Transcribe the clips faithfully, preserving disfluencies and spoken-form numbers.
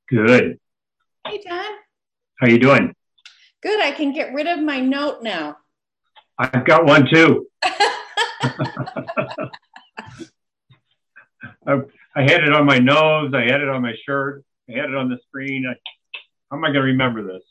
Good. Hey, John. How you doing? Good. I can get rid of my note now. I've got one too. I, I had it on my nose. I had it on my shirt. I had it on the screen. I, how am I going to remember this?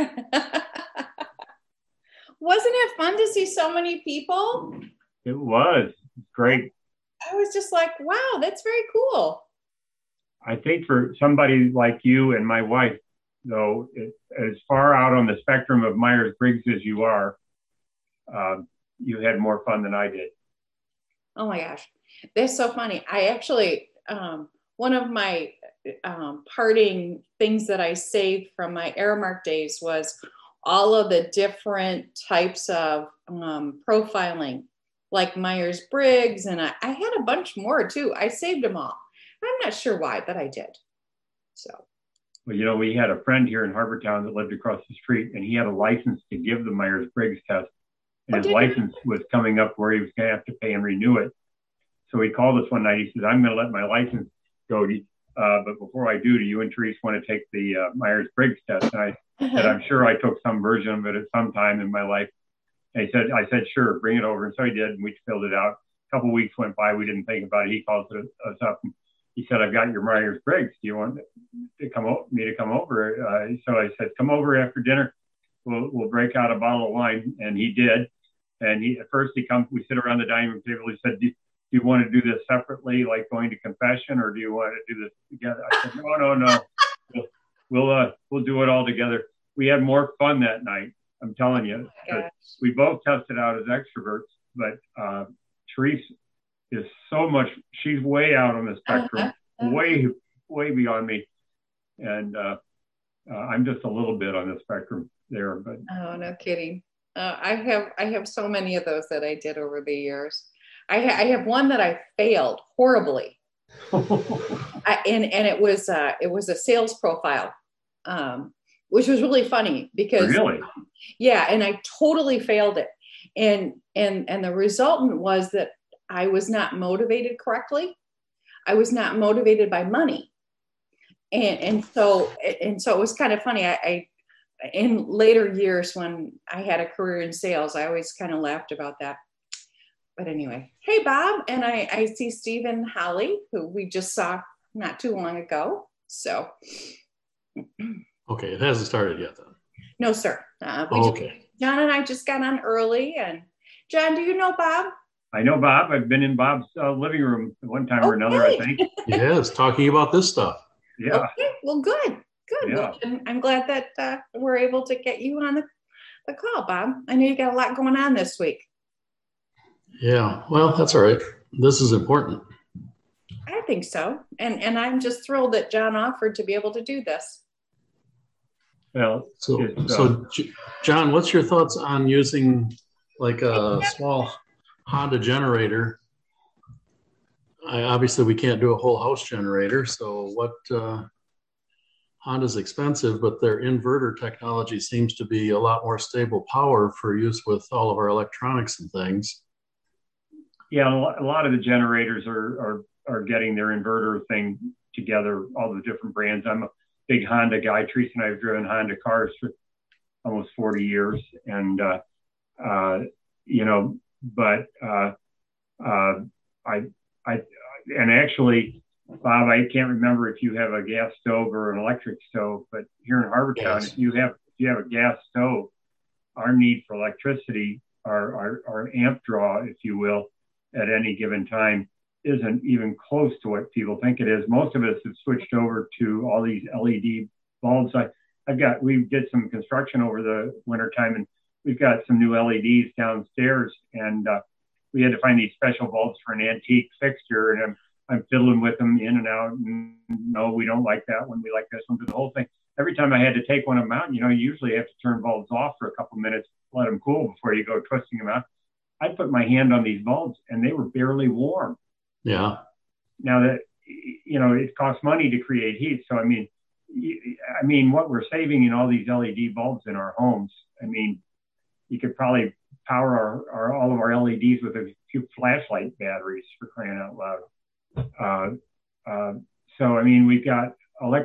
Wasn't it fun to see so many people? It was great. I was just like, wow, that's very cool. I think for somebody like you and my wife, though, it, as far out on the spectrum of Myers-Briggs as you are, uh, you had more fun than I did. Oh my gosh, that's so funny. I actually, um, one of my um, parting things that I saved from my Aramark days was all of the different types of um, profiling, like Myers-Briggs, and I, I had a bunch more too. I saved them all. I'm not sure why, but I did. So. Well, you know, we had a friend here in Harbortown that lived across the street, and he had a license to give the Myers-Briggs test. And oh, his license you? was coming up where he was going to have to pay and renew it. So he called us one night. He said, I'm going to let my license go. Uh, but before I do, do you and Therese want to take the uh, Myers-Briggs test? And I uh-huh. said, I'm sure I took some version of it at some time in my life. And he said, I said, sure, bring it over. And so he did, and we filled it out. A couple of weeks went by. We didn't think about it. He called us up, and he said, I've got your Myers-Briggs. Do you want to come o- me to come over? Uh, so I said, come over after dinner. We'll, we'll break out a bottle of wine. And he did. And he, at first he comes, we sit around the dining room table. He said, do, do you want to do this separately, like going to confession, or do you want to do this together? I said, no, no, no. We'll, we'll, uh, we'll do it all together. We had more fun that night. I'm telling you. Oh we both tested out as extroverts, but uh, Therese is so much, she's way out on the spectrum, uh-huh. Uh-huh. way, way beyond me. And uh, uh, I'm just a little bit on the spectrum there. But oh, no kidding. Uh, I have I have so many of those that I did over the years. I, ha- I have one that I failed horribly, I, and and it was uh, it was a sales profile, um, which was really funny because really, yeah, and I totally failed it, and and and the resultant was that I was not motivated correctly. I was not motivated by money, and and so and so it was kind of funny. I. I in later years when I had a career in sales, I always kind of laughed about that. But anyway, hey, Bob. And I, I see Stephen Holly, who we just saw not too long ago. So. Okay, it hasn't started yet then. No, sir. Uh, we oh, okay. Just, John and I just got on early. And John, do you know Bob? I know Bob. I've been in Bob's uh, living room one time okay. or another, I think. Yes, talking about this stuff. Yeah. Okay, well, good. Good. Yeah. Well, I'm glad that uh, we're able to get you on the, the call, Bob. I know you got a lot going on this week. Yeah, well, that's all right. This is important. I think so. And and I'm just thrilled that John offered to be able to do this. Well, so, uh, so John, what's your thoughts on using like a small Honda generator? I, obviously, we can't do a whole house generator. So what... Uh, Honda's expensive, but their inverter technology seems to be a lot more stable power for use with all of our electronics and things. Yeah, a lot of the generators are are, are getting their inverter thing together, all the different brands. I'm a big Honda guy. Teresa and I have driven Honda cars for almost forty years. And, uh, uh, you know, but uh, uh, I, I, and actually, Bob, I can't remember if you have a gas stove or an electric stove, but here in Harbortown, yes. if you have if you have a gas stove, our need for electricity, our, our, our amp draw, if you will, at any given time, isn't even close to what people think it is. Most of us have switched over to all these L E D bulbs. I, I've got we did some construction over the wintertime, and we've got some new L E Ds downstairs, and uh, we had to find these special bulbs for an antique fixture, and I'm I'm fiddling with them in and out. And no, we don't like that one. We like this one. But the whole thing, every time I had to take one of them out, you know, you usually have to turn bulbs off for a couple of minutes, let them cool before you go twisting them out. I put my hand on these bulbs and they were barely warm. Yeah. Now that, you know, it costs money to create heat. So, I mean, I mean, what we're saving in all these L E D bulbs in our homes, I mean, you could probably power our, our all of our L E Ds with a few flashlight batteries, for crying out loud. Uh, uh, so, I mean, we've got electric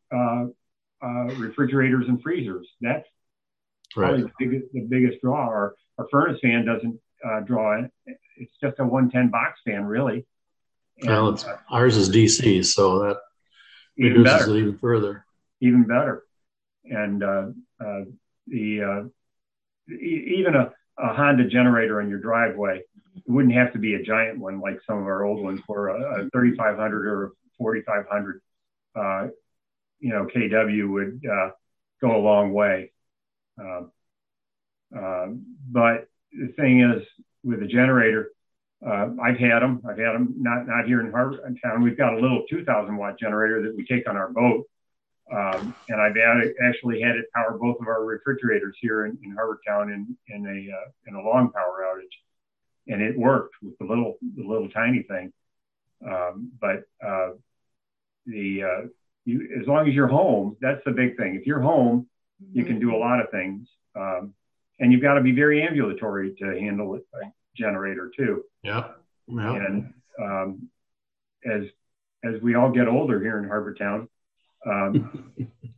uh, uh, refrigerators and freezers. That's probably Right. the biggest, the biggest draw. Our, our furnace fan doesn't uh, draw it. It's just a one ten box fan, really. And, Well, it's, uh, ours is D C, so that even reduces better, it even further. even better. And uh, uh, the uh, e- even a, a Honda generator in your driveway, it wouldn't have to be a giant one like some of our old ones were. A, a thirty-five hundred or a forty-five hundred, uh, you know, K W would uh, go a long way. Uh, uh, but the thing is, with the generator, uh, I've had them. I've had them not not here in Harvard town. We've got a little two thousand watt generator that we take on our boat. Um, and I've added, actually had it power both of our refrigerators here in, in Harvard Town in, in a uh, in a long power outage, and it worked with the little the little tiny thing. Um, but uh, the uh, you, as long as you're home, that's the big thing. If you're home, you can do a lot of things, um, and you've got to be very ambulatory to handle a generator too. Yeah. Yeah. And um, as as we all get older here in Harvard Town. Um,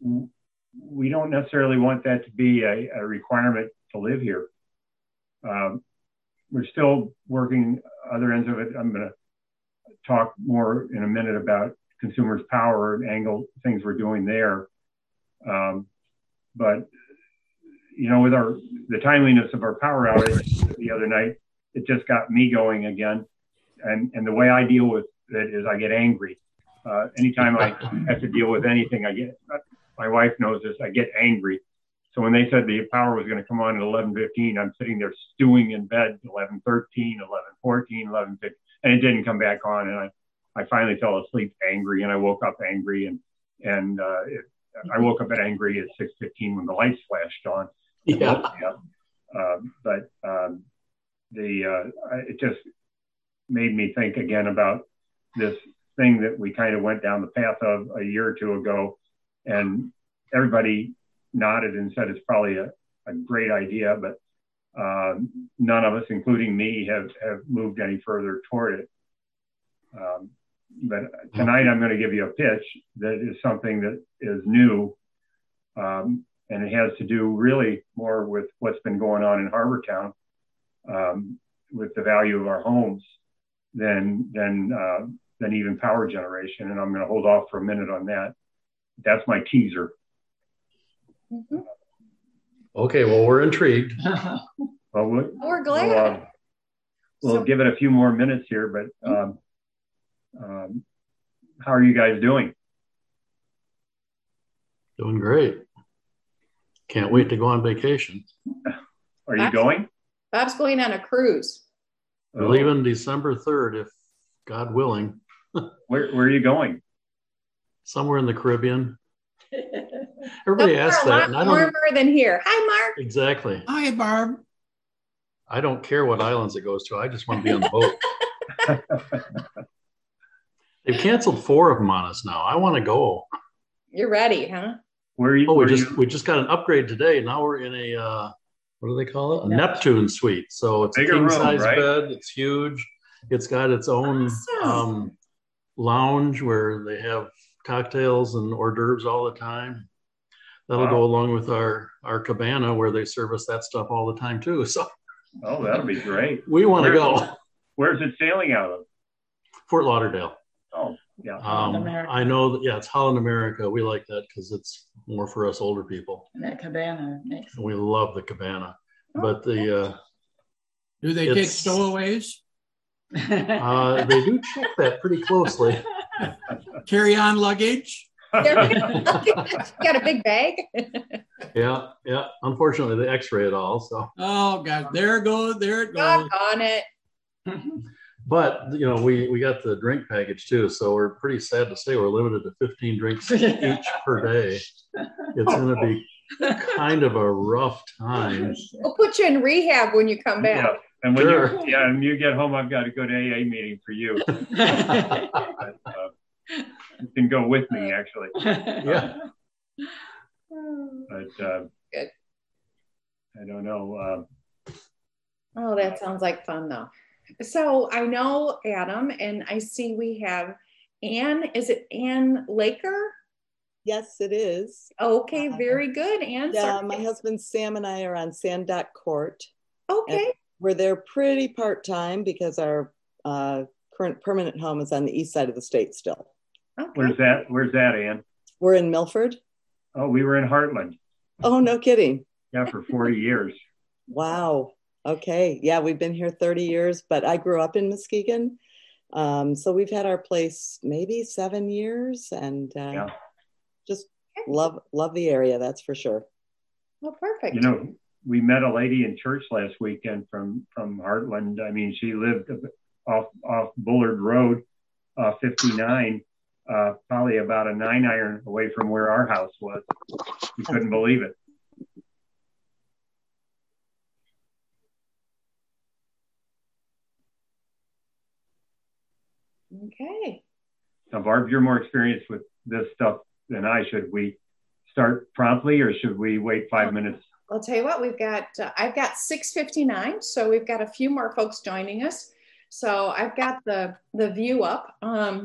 we don't necessarily want that to be a, a requirement to live here. Um, we're still working other ends of it. I'm going to talk more in a minute about consumers' power and angle things we're doing there. Um, but you know, with our the timeliness of our power outage the other night, it just got me going again. And and the way I deal with it is I get angry. Uh, anytime I have to deal with anything, I get, my wife knows this, I get angry. So when they said the power was going to come on at eleven fifteen, I'm sitting there stewing in bed, eleven thirteen, eleven fourteen, eleven fifteen, and it didn't come back on. And I, I finally fell asleep angry, and I woke up angry, and, and uh, it, I woke up at angry at six fifteen when the lights flashed on. Yeah. Um, but um, the, uh, it just made me think again about this thing that we kind of went down the path of a year or two ago, and everybody nodded and said it's probably a, a great idea, but um, none of us, including me, have, have moved any further toward it. Um, but tonight I'm going to give you a pitch that is something that is new, um, and it has to do really more with what's been going on in Harvard Town, um, with the value of our homes than than uh, than even power generation. And I'm going to hold off for a minute on that. That's my teaser. Mm-hmm. Okay, well, we're intrigued. Well, we'll, We're glad. We'll, uh, we'll So- give it a few more minutes here, but um, um, how are you guys doing? Doing great. Can't wait to go on vacation. Are you going? Bob's going on a cruise. We're Oh, leaving December third, if God willing, Where, where are you going? somewhere in the Caribbean. Everybody Somewhere asks a lot that, and I don't warmer than here. Hi, Mark. exactly. Hi, Barb. I don't care what islands it goes to. I just want to be on the boat. They've canceled four of them on us now. I want to go. You're ready, huh? Where are you? Oh, we where are just you- we just got an upgrade today. Now we're in a uh, what do they call it? A Neptune. Neptune suite. So it's a Bigger king room, size right? bed. It's huge. It's got its own Awesome. um, lounge where they have cocktails and hors d'oeuvres all the time. That'll Wow. go along with our our cabana where they service that stuff all the time too. So Oh, that'll be great. we want to Where- go. Where's it sailing out of? Fort Lauderdale. Oh, yeah. Um, Holland America. I know that, yeah, it's Holland America. We like that because it's more for us older people. And that cabana makes. And we love the cabana. But the uh, Do they take It's- stowaways? uh, they do check that pretty closely. Carry on luggage? Got a big bag? Yeah, yeah. Unfortunately, they X-ray it all. So, Oh, God, there it goes, there it Dog goes. on it. but you know, we we got the drink package too. So we're pretty sad to say we're limited to fifteen drinks each per day. It's going to be kind of a rough time. We'll put you in rehab when you come back. Yeah. And when Sure. you yeah, and you get home, I've got to go to A A meeting for you. But, uh, you can go with me, actually. Yeah. But uh, Good. I don't know. Uh, Oh, that sounds like fun though. So I know Adam, and I see we have Ann. Is it Ann Laker? Yes, it is. Okay, very good answer. Yeah, my husband Sam and I are on Sand Dock Court. Okay. We're there pretty part-time because our uh, current permanent home is on the east side of the state still. Okay. Where's that? Where's that, Ann? We're in Milford. Oh, we were in Heartland. Oh, no kidding. Yeah, for forty years. Wow. Okay. Yeah, we've been here thirty years, but I grew up in Muskegon. Um, so we've had our place maybe seven years and uh, Yeah. just love love the area, that's for sure. Well, perfect. You know, we met a lady in church last weekend from from Heartland. I mean, she lived off off Bullard Road, uh, fifty-nine, uh, probably about a nine iron away from where our house was. We couldn't believe it. Okay. Now, Barb, you're more experienced with this stuff than I. Should we start promptly or should we wait five minutes? I'll tell you what, we've got, uh, I've got six fifty-nine, so we've got a few more folks joining us. So I've got the, the view up. Um,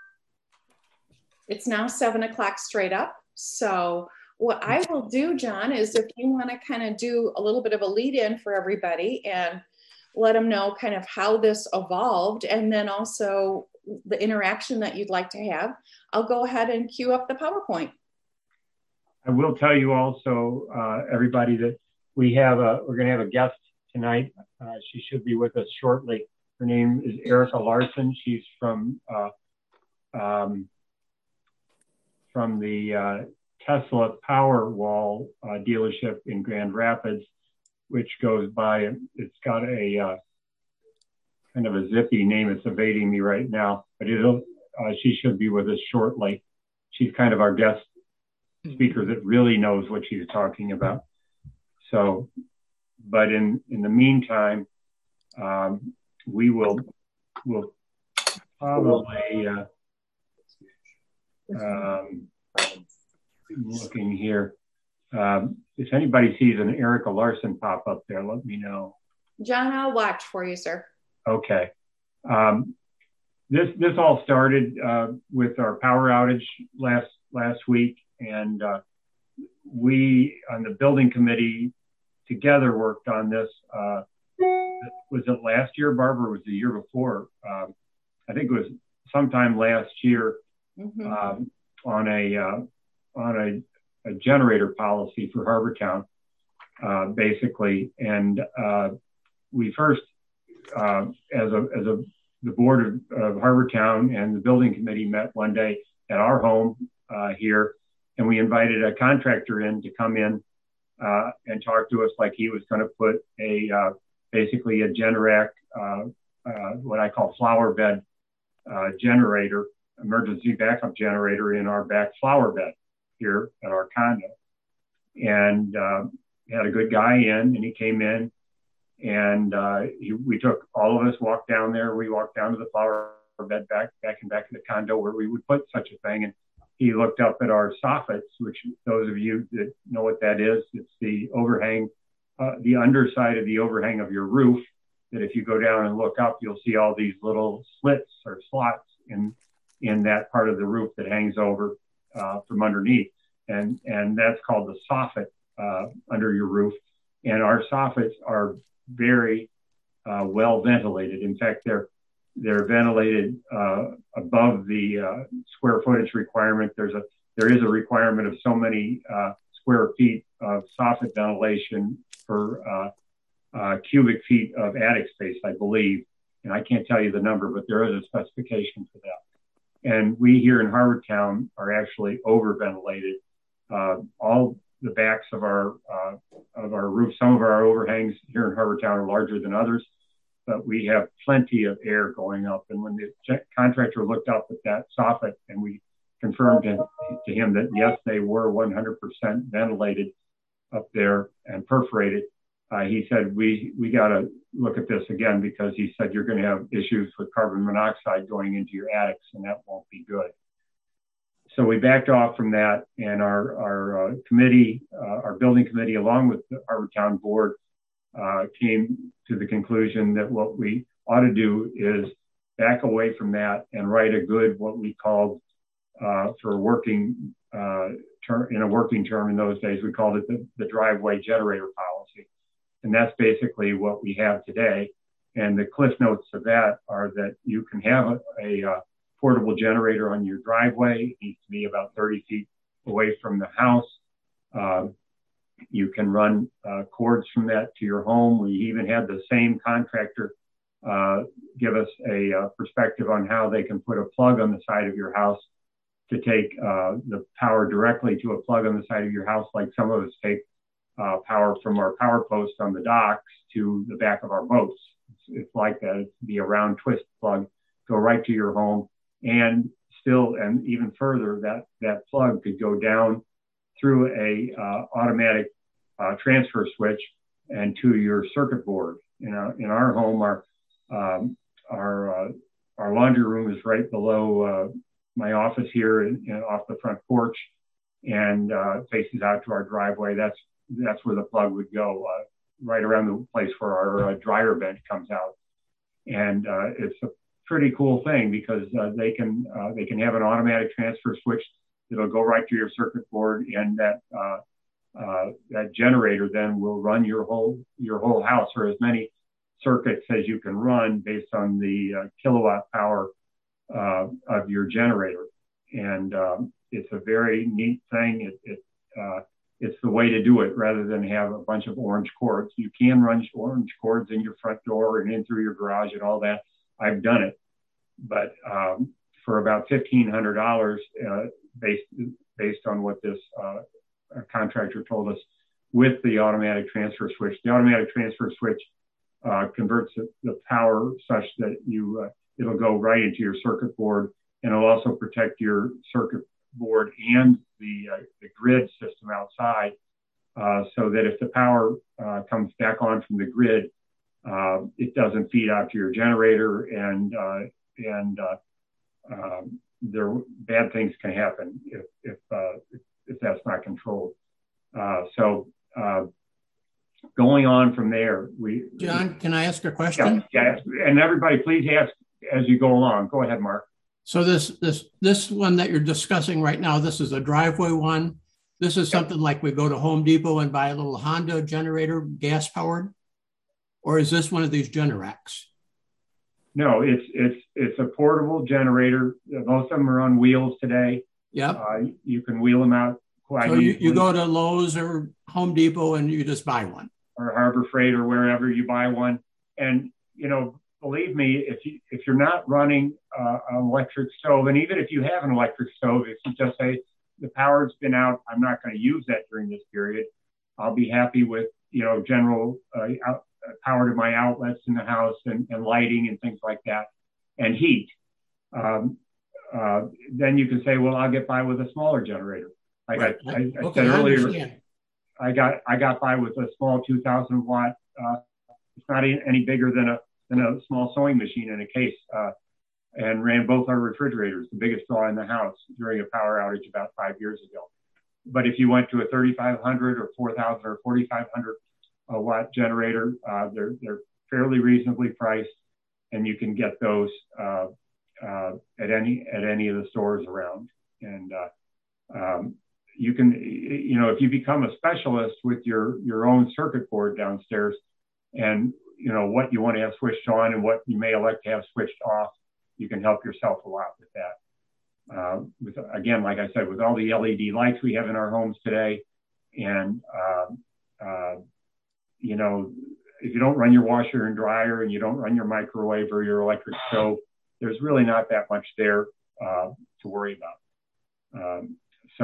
it's now seven o'clock straight up. So what I will do, John, is if you want to kind of do a little bit of a lead in for everybody and let them know kind of how this evolved and then also the interaction that you'd like to have, I'll go ahead and cue up the PowerPoint. I will tell you also, uh, everybody, that we have a, we're going to have a guest tonight. Uh, she should be with us shortly. Her name is Erica Larson. She's from uh, um, from the uh, Tesla Powerwall uh, dealership in Grand Rapids, which goes by, it's got a uh, kind of a zippy name. It's evading me right now, but it'll, uh, she should be with us shortly. She's kind of our guest speaker that really knows what she's talking about. So, but in, in the meantime, um, we will, will probably, uh, um, looking here. Um, if anybody sees an Erica Larson pop up there, let me know. John, I'll watch for you, sir. Okay. Um, this, this all started uh, with our power outage last, last week. And uh, we on the building committee together worked on this. Uh, was it last year, Barbara? Was the year before? Um, I think it was sometime last year mm-hmm. um, on a uh, on a, a generator policy for Harbortown, uh, basically. And uh, we first, uh, as a as a the board of, of Harbortown and the building committee met one day at our home uh, here. And we invited a contractor in to come in uh, and talk to us like he was going to put a uh, basically a Generac, uh, uh, what I call flower bed uh, generator, emergency backup generator in our back flower bed here at our condo. And uh, had a good guy in, and he came in, and uh, he, we took all of us walked down there. We walked down to the flower bed back back and back in the condo where we would put such a thing. And he looked up at our soffits, which those of you that know what that is, it's the overhang, uh, the underside of the overhang of your roof, that if you go down and look up, you'll see all these little slits or slots in in that part of the roof that hangs over uh, from underneath. And, and that's called the soffit uh, under your roof. And our soffits are very uh, well ventilated. In fact, they're They're ventilated uh, above the uh, square footage requirement. There's a there is a requirement of so many uh, square feet of soffit ventilation per uh, uh, cubic feet of attic space, I believe. And I can't tell you the number, but there is a specification for that. And we here in Harbortown are actually over ventilated. Uh, all the backs of our uh, of our roof, some of our overhangs here in Harbortown are larger than others. But we have plenty of air going up. And when the contractor looked up at that soffit and we confirmed to, to him that, yes, they were one hundred percent ventilated up there and perforated, uh, he said, we, we got to look at this again, because he said, you're going to have issues with carbon monoxide going into your attics, and that won't be good. So we backed off from that, and our, our uh, committee, uh, our building committee, along with the Harbortown board, Uh, came to the conclusion that what we ought to do is back away from that and write a good, what we called uh, for working uh, term, in a working term in those days, we called it the, the driveway generator policy. And that's basically what we have today. And the cliff notes of that are that you can have a, a uh, portable generator on your driveway. It needs to be about thirty feet away from the house. Uh, you can run uh, cords from that to your home. We even had the same contractor uh, give us a uh, perspective on how they can put a plug on the side of your house to take uh, the power directly to a plug on the side of your house, like some of us take uh, power from our power post on the docks to the back of our boats. It's, it's like that. It'd be a round twist plug, go right to your home. And still, and even further, that, that plug could go down through a uh, automatic uh, transfer switch and to your circuit board. In our, in our home, our, um, our, uh, our laundry room is right below uh, my office here in, in, off the front porch, and uh, faces out to our driveway. That's, that's where the plug would go, uh, right around the place where our uh, dryer vent comes out. And uh, it's a pretty cool thing because uh, they can uh, they can have an automatic transfer switch that'll go right to your circuit board, and that uh, uh, that generator then will run your whole your whole house, or as many circuits as you can run based on the uh, kilowatt power uh, of your generator. And um, it's a very neat thing. It, it uh, it's the way to do it rather than have a bunch of orange cords. You can run orange cords in your front door and in through your garage and all that. I've done it, but um, for about fifteen hundred dollars, uh, based based on what this uh, contractor told us, with the automatic transfer switch. The automatic transfer switch uh, converts the, the power such that you uh, it'll go right into your circuit board, and it'll also protect your circuit board and the uh, the grid system outside, uh, so that if the power uh, comes back on from the grid, Uh, it doesn't feed out to your generator, and uh, and uh, um, there bad things can happen if if uh, if, if that's not controlled. Uh, so uh, going on from there, we John, can I ask a question? Yeah, yeah, and everybody, please ask as you go along. Go ahead, Mark. So this this this one that you're discussing right now, this is a driveway one. This is something like we go to Home Depot and buy a little Honda generator, gas powered. Or is this one of these Generacs? No, it's it's it's a portable generator. Most of them are on wheels today. Yep. Uh, you can wheel them out quite So you, you go to Lowe's or Home Depot and you just buy one. Or Harbor Freight or wherever you buy one. And, you know, believe me, if, you, if you're not running uh, an electric stove, and even if you have an electric stove, if you just say the power's been out, I'm not going to use that during this period, I'll be happy with, you know, general uh, out, power to my outlets in the house, and, and lighting and things like that, and heat. Um, uh, then you can say, well, I'll get by with a smaller generator. Like right. I, I, I okay, said I earlier, understand. I got I got by with a small two thousand watt. Uh, it's not any bigger than a than a small sewing machine in a case, uh, and ran both our refrigerators, the biggest draw in the house, during a power outage about five years ago. But if you went to a thirty-five hundred or four thousand or forty-five hundred a watt generator, uh, they're they're fairly reasonably priced, and you can get those uh, uh, at any at any of the stores around. And uh, um, you can, you know, if you become a specialist with your your own circuit board downstairs, and you know what you want to have switched on and what you may elect to have switched off, you can help yourself a lot with that. Uh, with again, like I said, with all the L E D lights we have in our homes today, and uh, uh, you know, if you don't run your washer and dryer, and you don't run your microwave or your electric stove, there's really not that much there uh, to worry about. Um, so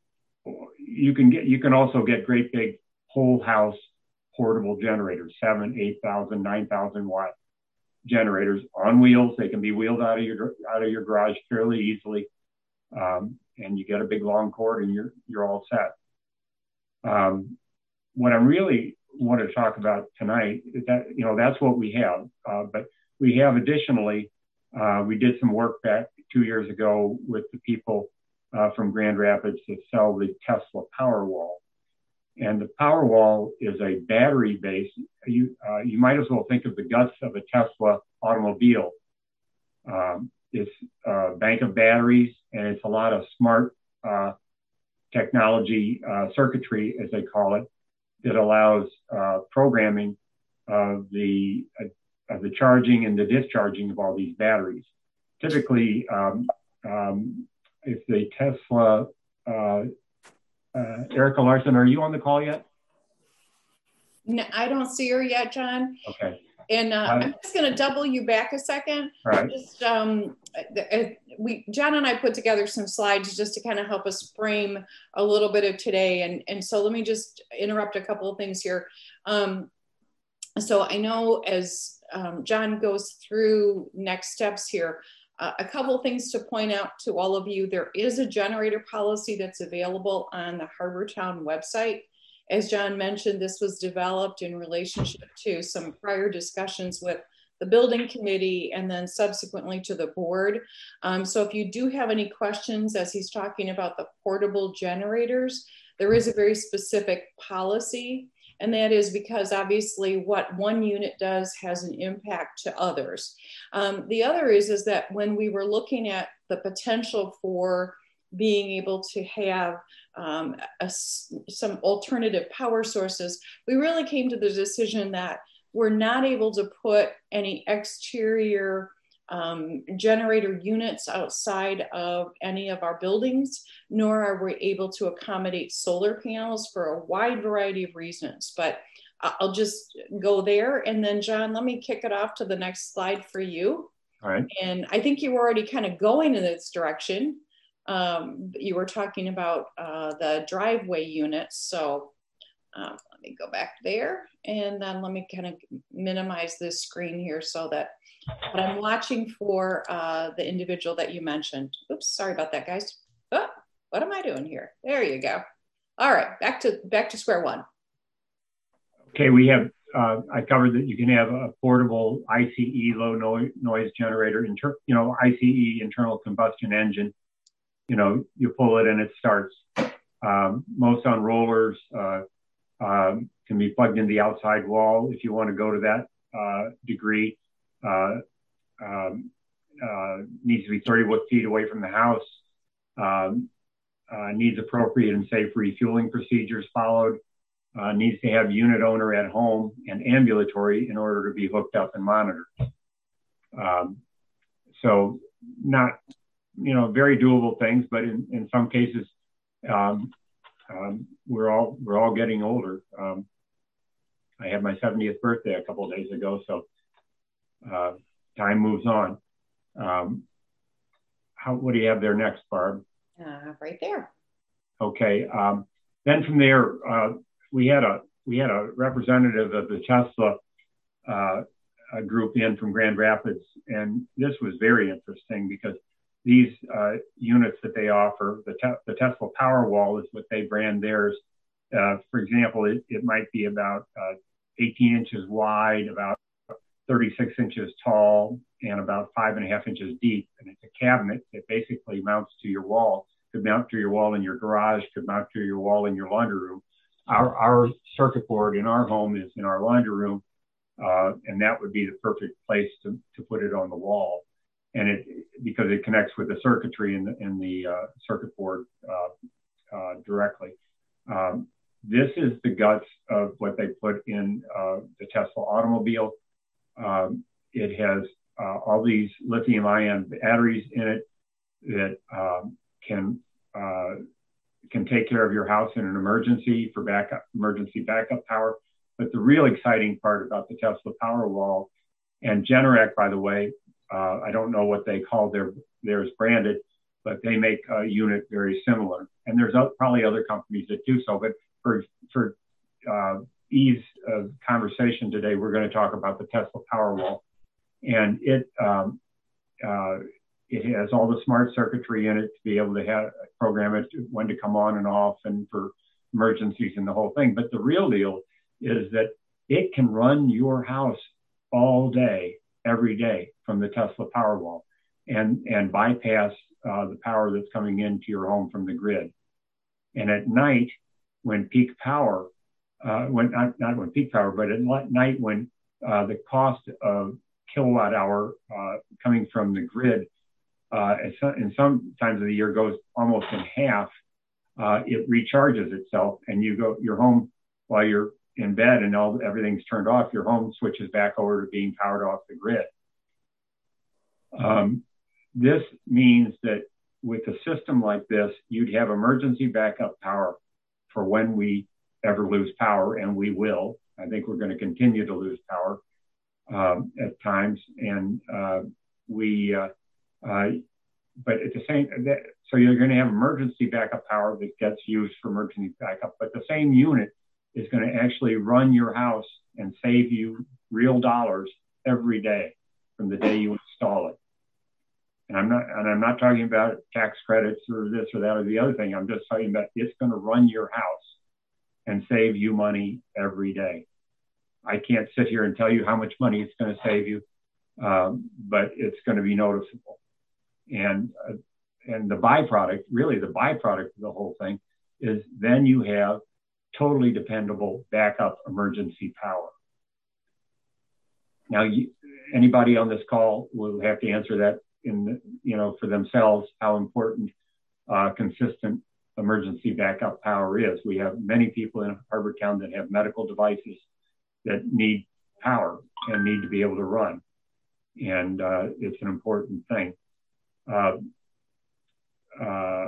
you can get, you can also get great big whole house portable generators, seven, eight thousand, nine thousand watt generators on wheels. They can be wheeled out of your out of your garage fairly easily, um, and you get a big long cord, and you're you're all set. Um, what I'm really want to talk about tonight is that, you know, that's what we have. Uh, but we have additionally, uh, we did some work back two years ago with the people uh, from Grand Rapids to sell the Tesla Powerwall. And the Powerwall is a battery base. You, uh, you might as well think of the guts of a Tesla automobile. Um, it's a bank of batteries, and it's a lot of smart uh, technology uh, circuitry, as they call it, that allows uh, programming of the uh, of the charging and the discharging of all these batteries. Typically, um, um, if the Tesla, uh, uh, Erica Larson, are you on the call yet? No, I don't see her yet, John. Okay. And uh, Uh, I'm just going to double you back a second. All right. Just, um, we, John and I put together some slides just to kind of help us frame a little bit of today. And, and so let me just interrupt a couple of things here. Um, so I know as um, John goes through next steps here, uh, a couple of things to point out to all of you. There is a generator policy that's available on the Harbortown website. As John mentioned, this was developed in relationship to some prior discussions with the building committee and then subsequently to the board. Um, so if you do have any questions as he's talking about the portable generators, there is a very specific policy. And that is because obviously what one unit does has an impact to others. Um, the other is, is that when we were looking at the potential for being able to have um, a, some alternative power sources, we really came to the decision that we're not able to put any exterior um, generator units outside of any of our buildings, nor are we able to accommodate solar panels for a wide variety of reasons. But I'll just go there. And then John, let me kick it off to the next slide for you. All right. And I think you were already kind of going in this direction. Um, you were talking about uh, the driveway units. So um, let me go back there and then let me kind of minimize this screen here so that but I'm watching for uh, the individual that you mentioned. Oops, sorry about that, guys. Oh, what am I doing here? There you go. All right, back to back to square one. Okay, we have, uh, I covered that you can have a portable I C E, low noise, noise generator, inter, you know, I C E, internal combustion engine. You know, you pull it and it starts. Um, most on rollers uh, um, can be plugged in the outside wall if you want to go to that uh, degree. Uh, um, uh, needs to be thirty feet away from the house. Um, uh, needs appropriate and safe refueling procedures followed. Uh, needs to have unit owner at home and ambulatory in order to be hooked up and monitored. Um, so not, you know, very doable things, but in, in some cases, um, um, we're all we're all getting older. Um, I had my seventieth birthday a couple of days ago, so uh, time moves on. Um, how, what do you have there next, Barb? Uh, right there. Okay. Um, then from there, uh, we had a we had a representative of the Tesla uh, a group in from Grand Rapids, and this was very interesting because these uh, units that they offer, the, te the Tesla Powerwall is what they brand theirs. Uh, for example, it, it might be about uh, eighteen inches wide, about thirty-six inches tall, and about five and a half inches deep. And it's a cabinet that basically mounts to your wall. Could mount to your wall in your garage, could mount to your wall in your laundry room. Our, our circuit board in our home is in our laundry room, uh, and that would be the perfect place to, to put it on the wall. And it, because it connects with the circuitry in the, in the uh, circuit board uh, uh, directly. Um, this is the guts of what they put in uh, the Tesla automobile. Um, it has uh, all these lithium ion batteries in it that um, can uh, can take care of your house in an emergency for backup, emergency backup power. But the real exciting part about the Tesla Powerwall, and Generac, by the way, uh, I don't know what they call their theirs branded, but they make a unit very similar. And there's probably other companies that do so. But for for uh, ease of conversation today, we're going to talk about the Tesla Powerwall, and it um, uh, it has all the smart circuitry in it to be able to have program it to, when to come on and off, and for emergencies and the whole thing. But the real deal is that it can run your house all day, every day from the Tesla Powerwall, and and bypass uh, the power that's coming into your home from the grid. And at night, when peak power, uh, when not, not when peak power, but at night when uh, the cost of kilowatt hour uh, coming from the grid uh, in some times of the year goes almost in half, uh, it recharges itself, and you go, you're home while you're in bed and all everything's turned off. Your home switches back over to being powered off the grid. Um, this means that with a system like this, you'd have emergency backup power for when we ever lose power, and we will. I think we're going to continue to lose power um, at times, and uh, we. Uh, uh, but at the same, that, so you're going to have emergency backup power that gets used for emergency backup. But the same unit is going to actually run your house and save you real dollars every day from the day you install it. And I'm not, and I'm not talking about tax credits or this or that or the other thing. I'm just talking about it's going to run your house and save you money every day. I can't sit here and tell you how much money it's going to save you, um, but it's going to be noticeable. And uh, and the byproduct, really the byproduct of the whole thing, is then you have totally dependable backup emergency power. Now, you, anybody on this call will have to answer that in the, you know, for themselves, how important uh, consistent emergency backup power is. We have many people in Harbortown that have medical devices that need power and need to be able to run. And uh, it's an important thing. Uh, uh,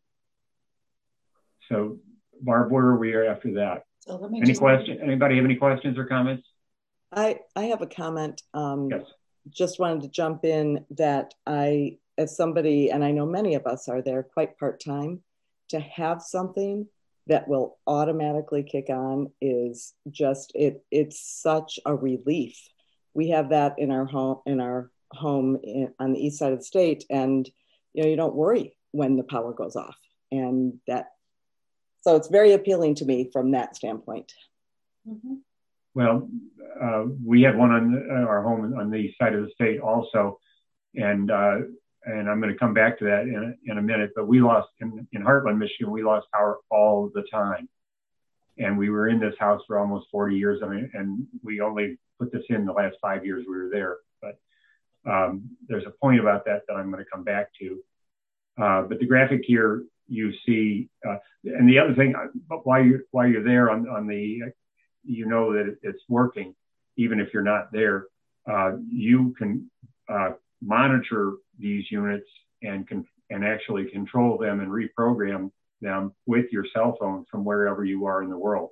so Barb, where are we after that? So let me any just... question? Anybody have any questions or comments? I, I have a comment. Um, yes. Just wanted to jump in that I, as somebody, and I know many of us are there quite part-time, to have something that will automatically kick on is just, it. it's such a relief. We have that in our home, in our home in, on the east side of the state, and you know, you don't worry when the power goes off. And that, so it's very appealing to me from that standpoint. Mm-hmm. Well, uh, we had one on the, uh, our home on the east side of the state also, and uh, and I'm going to come back to that in a, in a minute. But we lost in, in Heartland, Michigan. We lost power all the time, and we were in this house for almost forty years. I mean, and we only put this in the last five years we were there. But um, there's a point about that that I'm going to come back to. Uh, but the graphic here you see, uh, and the other thing, while you while you're there on on the you know that it's working, even if you're not there. Uh, you can uh, monitor these units and can and actually control them and reprogram them with your cell phone from wherever you are in the world.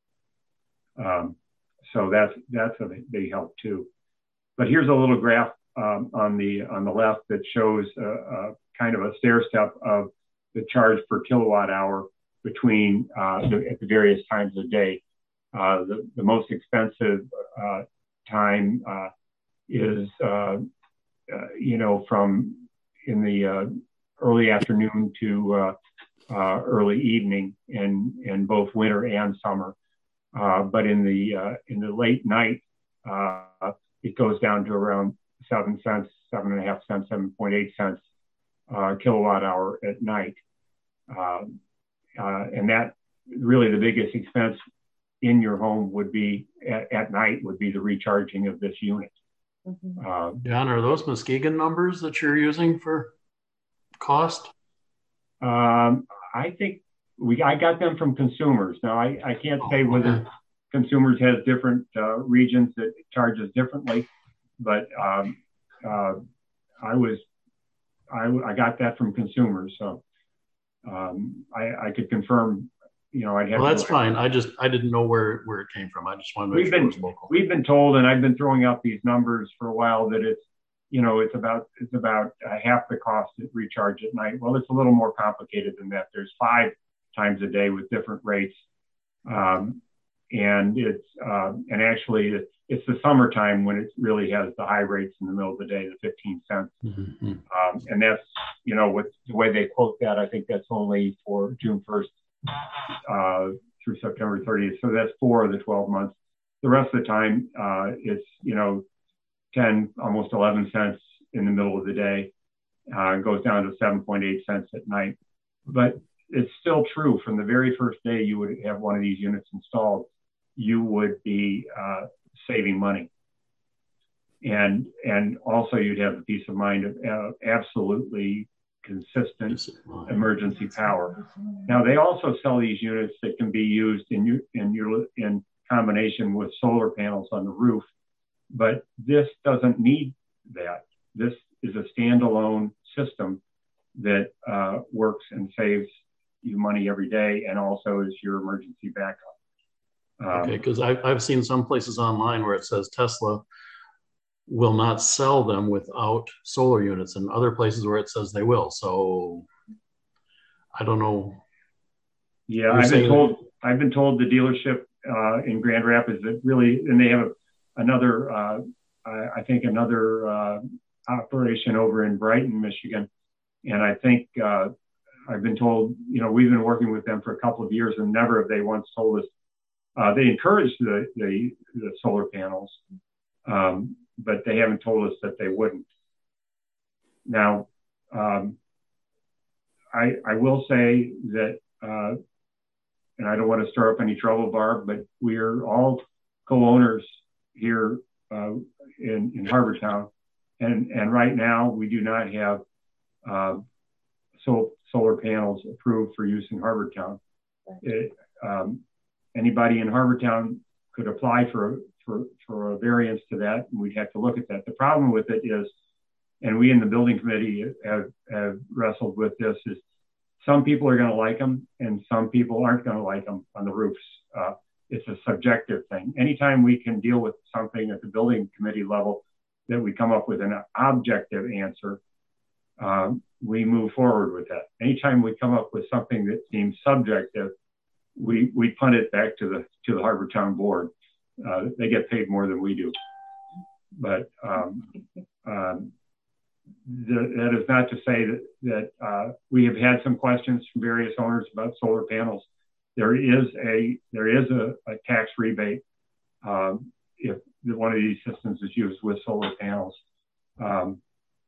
Um, so that's that's a big help too. But here's a little graph um, on the on the left that shows a, a kind of a stair step of the charge per kilowatt hour between uh, the, at the various times of day. Uh, the, the most expensive uh, time uh, is, uh, uh, you know, from in the uh, early afternoon to uh, uh, early evening in, in both winter and summer. Uh, but in the uh, in the late night, uh, it goes down to around seven cents, seven and a half cents, seven point eight cents uh, kilowatt hour at night. Uh, uh, and that really the biggest expense in your home would be at, at night would be the recharging of this unit. Mm-hmm. Uh, John, are those Muskegon numbers that you're using for cost? Um, I think we I got them from consumers. Now I, I can't say whether Okay. consumers has different uh, regions that charges differently, but um, uh, I was I, I got that from consumers, so um, I, I could confirm. You know, I'd have. Well, that's to, fine. I just I didn't know where where it came from. I just wanted to make We've sure been it was local. we've been told, and I've been throwing out these numbers for a while that it's you know it's about it's about uh, half the cost to recharge at night. Well, it's a little more complicated than that. There's five times a day with different rates, um, and it's uh, and actually it's the summertime when it really has the high rates in the middle of the day, the fifteen cents, Mm-hmm. um, and that's you know with the way they quote that. I think that's only for June first. Uh, through September thirtieth. So that's four of the twelve months. The rest of the time, uh, it's, you know, ten, almost eleven cents in the middle of the day. Uh, it goes down to seven point eight cents at night. But it's still true from the very first day you would have one of these units installed, you would be uh, saving money. And, and also you'd have the peace of mind of uh, absolutely consistent emergency power. Now, they also sell these units that can be used in, in, your, in combination with solar panels on the roof, but this doesn't need that. This is a standalone system that uh, works and saves you money every day, and also is your emergency backup. Um, okay, because I've, I've seen some places online where it says Tesla will not sell them without solar units, and other places where it says they will. So I don't know. Yeah, You're I've been told. that- I've been told the dealership uh, in Grand Rapids that really, and they have another. Uh, I, I think another uh, operation over in Brighton, Michigan, and I think uh, I've been told. You know, we've been working with them for a couple of years, and never have they once told us. Uh, they encouraged the, the the solar panels. Um, but they haven't told us that they wouldn't. Now, um, I, I will say that, uh, and I don't want to stir up any trouble, Barb, but we are all co-owners here uh, in, in Harbortown. And, and right now, we do not have uh, so, solar panels approved for use in Harbortown. It, um, anybody in Harbortown could apply for For, for a variance to that, and we'd have to look at that. The problem with it is, and we in the building committee have, have wrestled with this, is some people are going to like them and some people aren't going to like them on the roofs. Uh, it's a subjective thing. Anytime we can deal with something at the building committee level that we come up with an objective answer, um, we move forward with that. Anytime we come up with something that seems subjective, we, we punt it back to the, to the Harbortown board. Uh, they get paid more than we do. But um, um, th- that is not to say that, that uh, we have had some questions from various owners about solar panels. There is a there is a, a tax rebate um, if one of these systems is used with solar panels. Um,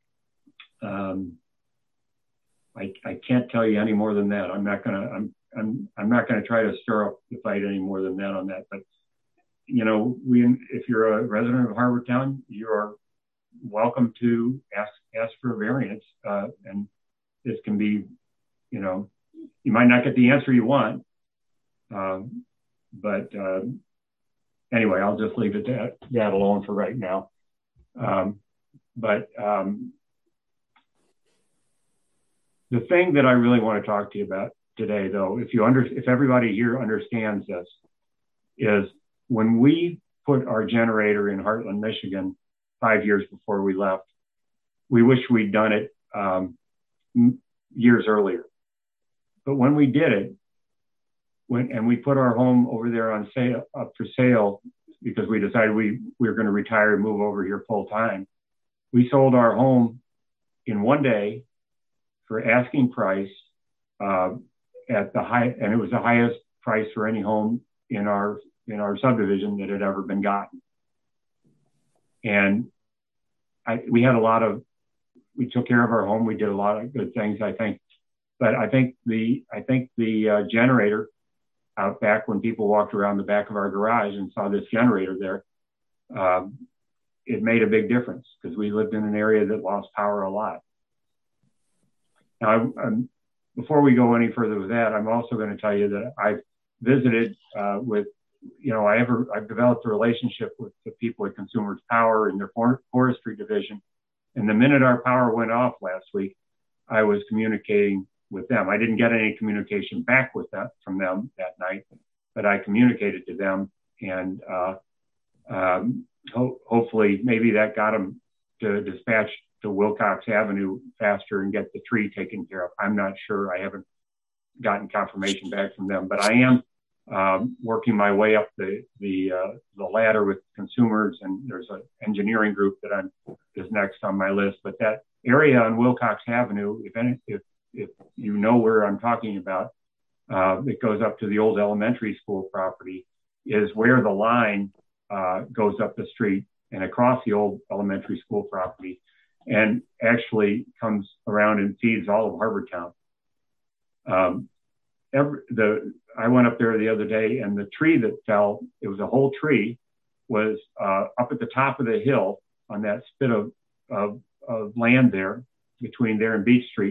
um, I, I can't tell you any more than that. I'm not gonna I'm I'm I'm not gonna try to stir up the fight any more than that on that. But you know, we, if you're a resident of Harbortown, you are welcome to ask ask for a variance, uh, and this can be, you know, you might not get the answer you want, um, but uh, anyway, I'll just leave it that, that alone for right now. Um, but um, the thing that I really want to talk to you about today, though, if you under, if everybody here understands this, is when we put our generator in Heartland, Michigan, five years before we left, we wish we'd done it um, years earlier. But when we did it, when and we put our home over there on sale, up for sale, because we decided we, we were going to retire and move over here full time, we sold our home in one day for asking price uh, at the high, and it was the highest price for any home in our in our subdivision that had ever been gotten. And I, we had a lot of, we took care of our home. We did a lot of good things, I think. But I think the, I think the uh, generator out back, when people walked around the back of our garage and saw this generator there, um, it made a big difference because we lived in an area that lost power a lot. Now, I'm, I'm, before we go any further with that, I'm also going to tell you that I've visited uh, with You know, I ever I've developed a relationship with the people at Consumers Power in their for- forestry division. And the minute our power went off last week, I was communicating with them. I didn't get any communication back with that from them that night, but I communicated to them, and uh, um, ho- hopefully maybe that got them to dispatch to Wilcox Avenue faster and get the tree taken care of. I'm not sure. I haven't gotten confirmation back from them, but I am Um, working my way up the the uh, the ladder with consumers, and there's an engineering group that I'm is next on my list. But that area on Wilcox Avenue, if any, if if you know where I'm talking about, uh, it goes up to the old elementary school property, is where the line uh, goes up the street and across the old elementary school property, and actually comes around and feeds all of Harbortown. Um, every, the I went up there the other day, and the tree that fell, it was a whole tree, was uh, up at the top of the hill on that spit of, of, of land there between there and Beach Street.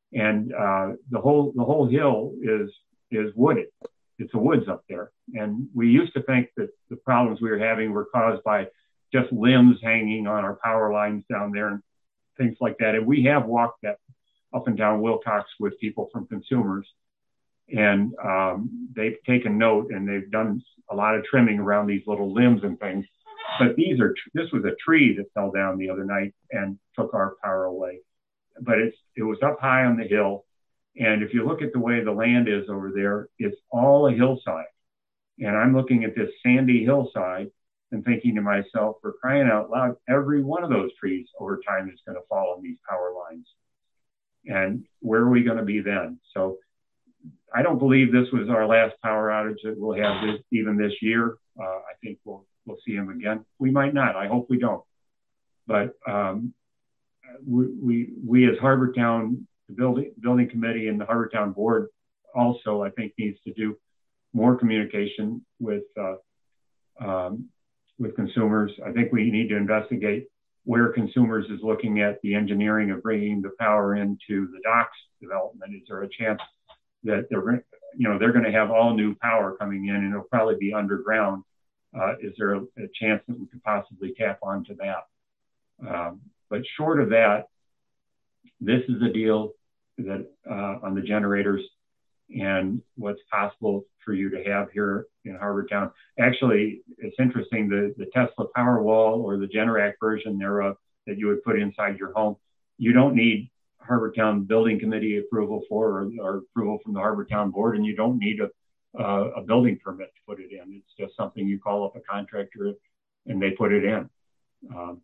and uh, the whole the whole hill is is wooded. It's a woods up there, and we used to think that the problems we were having were caused by just limbs hanging on our power lines down there and things like that. And we have walked that up and down Wilcox with people from Consumers, and um, they've taken note and they've done a lot of trimming around these little limbs and things. But these are this was a tree that fell down the other night and took our power away. But it's it was up high on the hill, and if you look at the way the land is over there, it's all a hillside. And I'm looking at this sandy hillside and thinking to myself, for crying out loud, every one of those trees over time is going to fall on these power lines. And where are we going to be then? So I don't believe this was our last power outage that we'll have this, even this year. Uh, I think we'll we'll see them again. We might not. I hope we don't. But um, we, we we as Harbortown, the building building committee and the Harbortown board also, I think, needs to do more communication with uh, um, with Consumers. I think we need to investigate where Consumers is looking at the engineering of bringing the power into the docks development. Is there a chance that they're, you know, they're going to have all new power coming in, and it'll probably be underground? Uh, is there a, a chance that we could possibly tap onto that? Um, but short of that, this is a deal that uh, on the generators and what's possible for you to have here in Harbortown. Actually, it's interesting, the, the Tesla Powerwall or the Generac version thereof that you would put inside your home, you don't need Harbortown Building Committee approval for or, or approval from the Harbortown board, and you don't need a, uh, a building permit to put it in. It's just something you call up a contractor and they put it in. Um,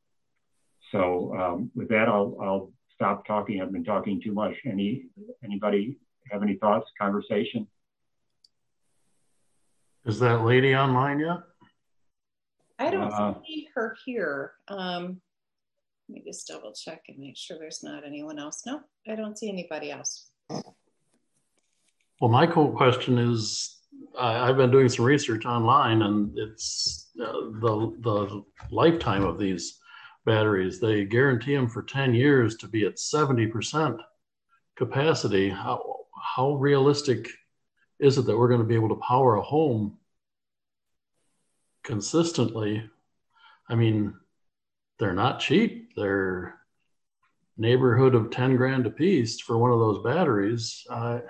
so um, with that, I'll, I'll stop talking. I've been talking too much. Any anybody have any thoughts, conversation? Is that lady online yet? I don't Uh, see her here. Um, let me just double check and make sure there's not anyone else. No, I don't see anybody else. Well, my cool question is, I, I've been doing some research online, and it's uh, the the lifetime of these batteries. They guarantee them for ten years to be at seventy percent capacity. How how realistic is it that we're going to be able to power a home consistently? I mean, they're not cheap. They're neighborhood of ten grand a piece for one of those batteries. Uh,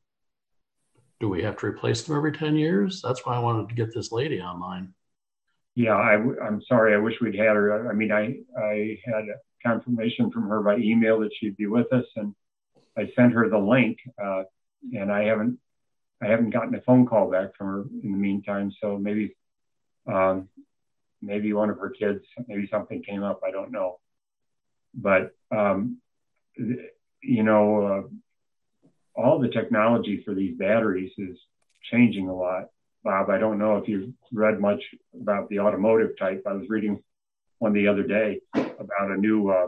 do we have to replace them every ten years? That's why I wanted to get this lady online. Yeah, I, I'm sorry. I wish we'd had her. I mean, I, I had a confirmation from her by email that she'd be with us, and I sent her the link, uh, and I haven't I haven't gotten a phone call back from her in the meantime. So maybe um, maybe one of her kids, maybe something came up. I don't know. But, um, you know, uh, all the technology for these batteries is changing a lot. Bob, I don't know if you've read much about the automotive type. I was reading one the other day about a new, uh,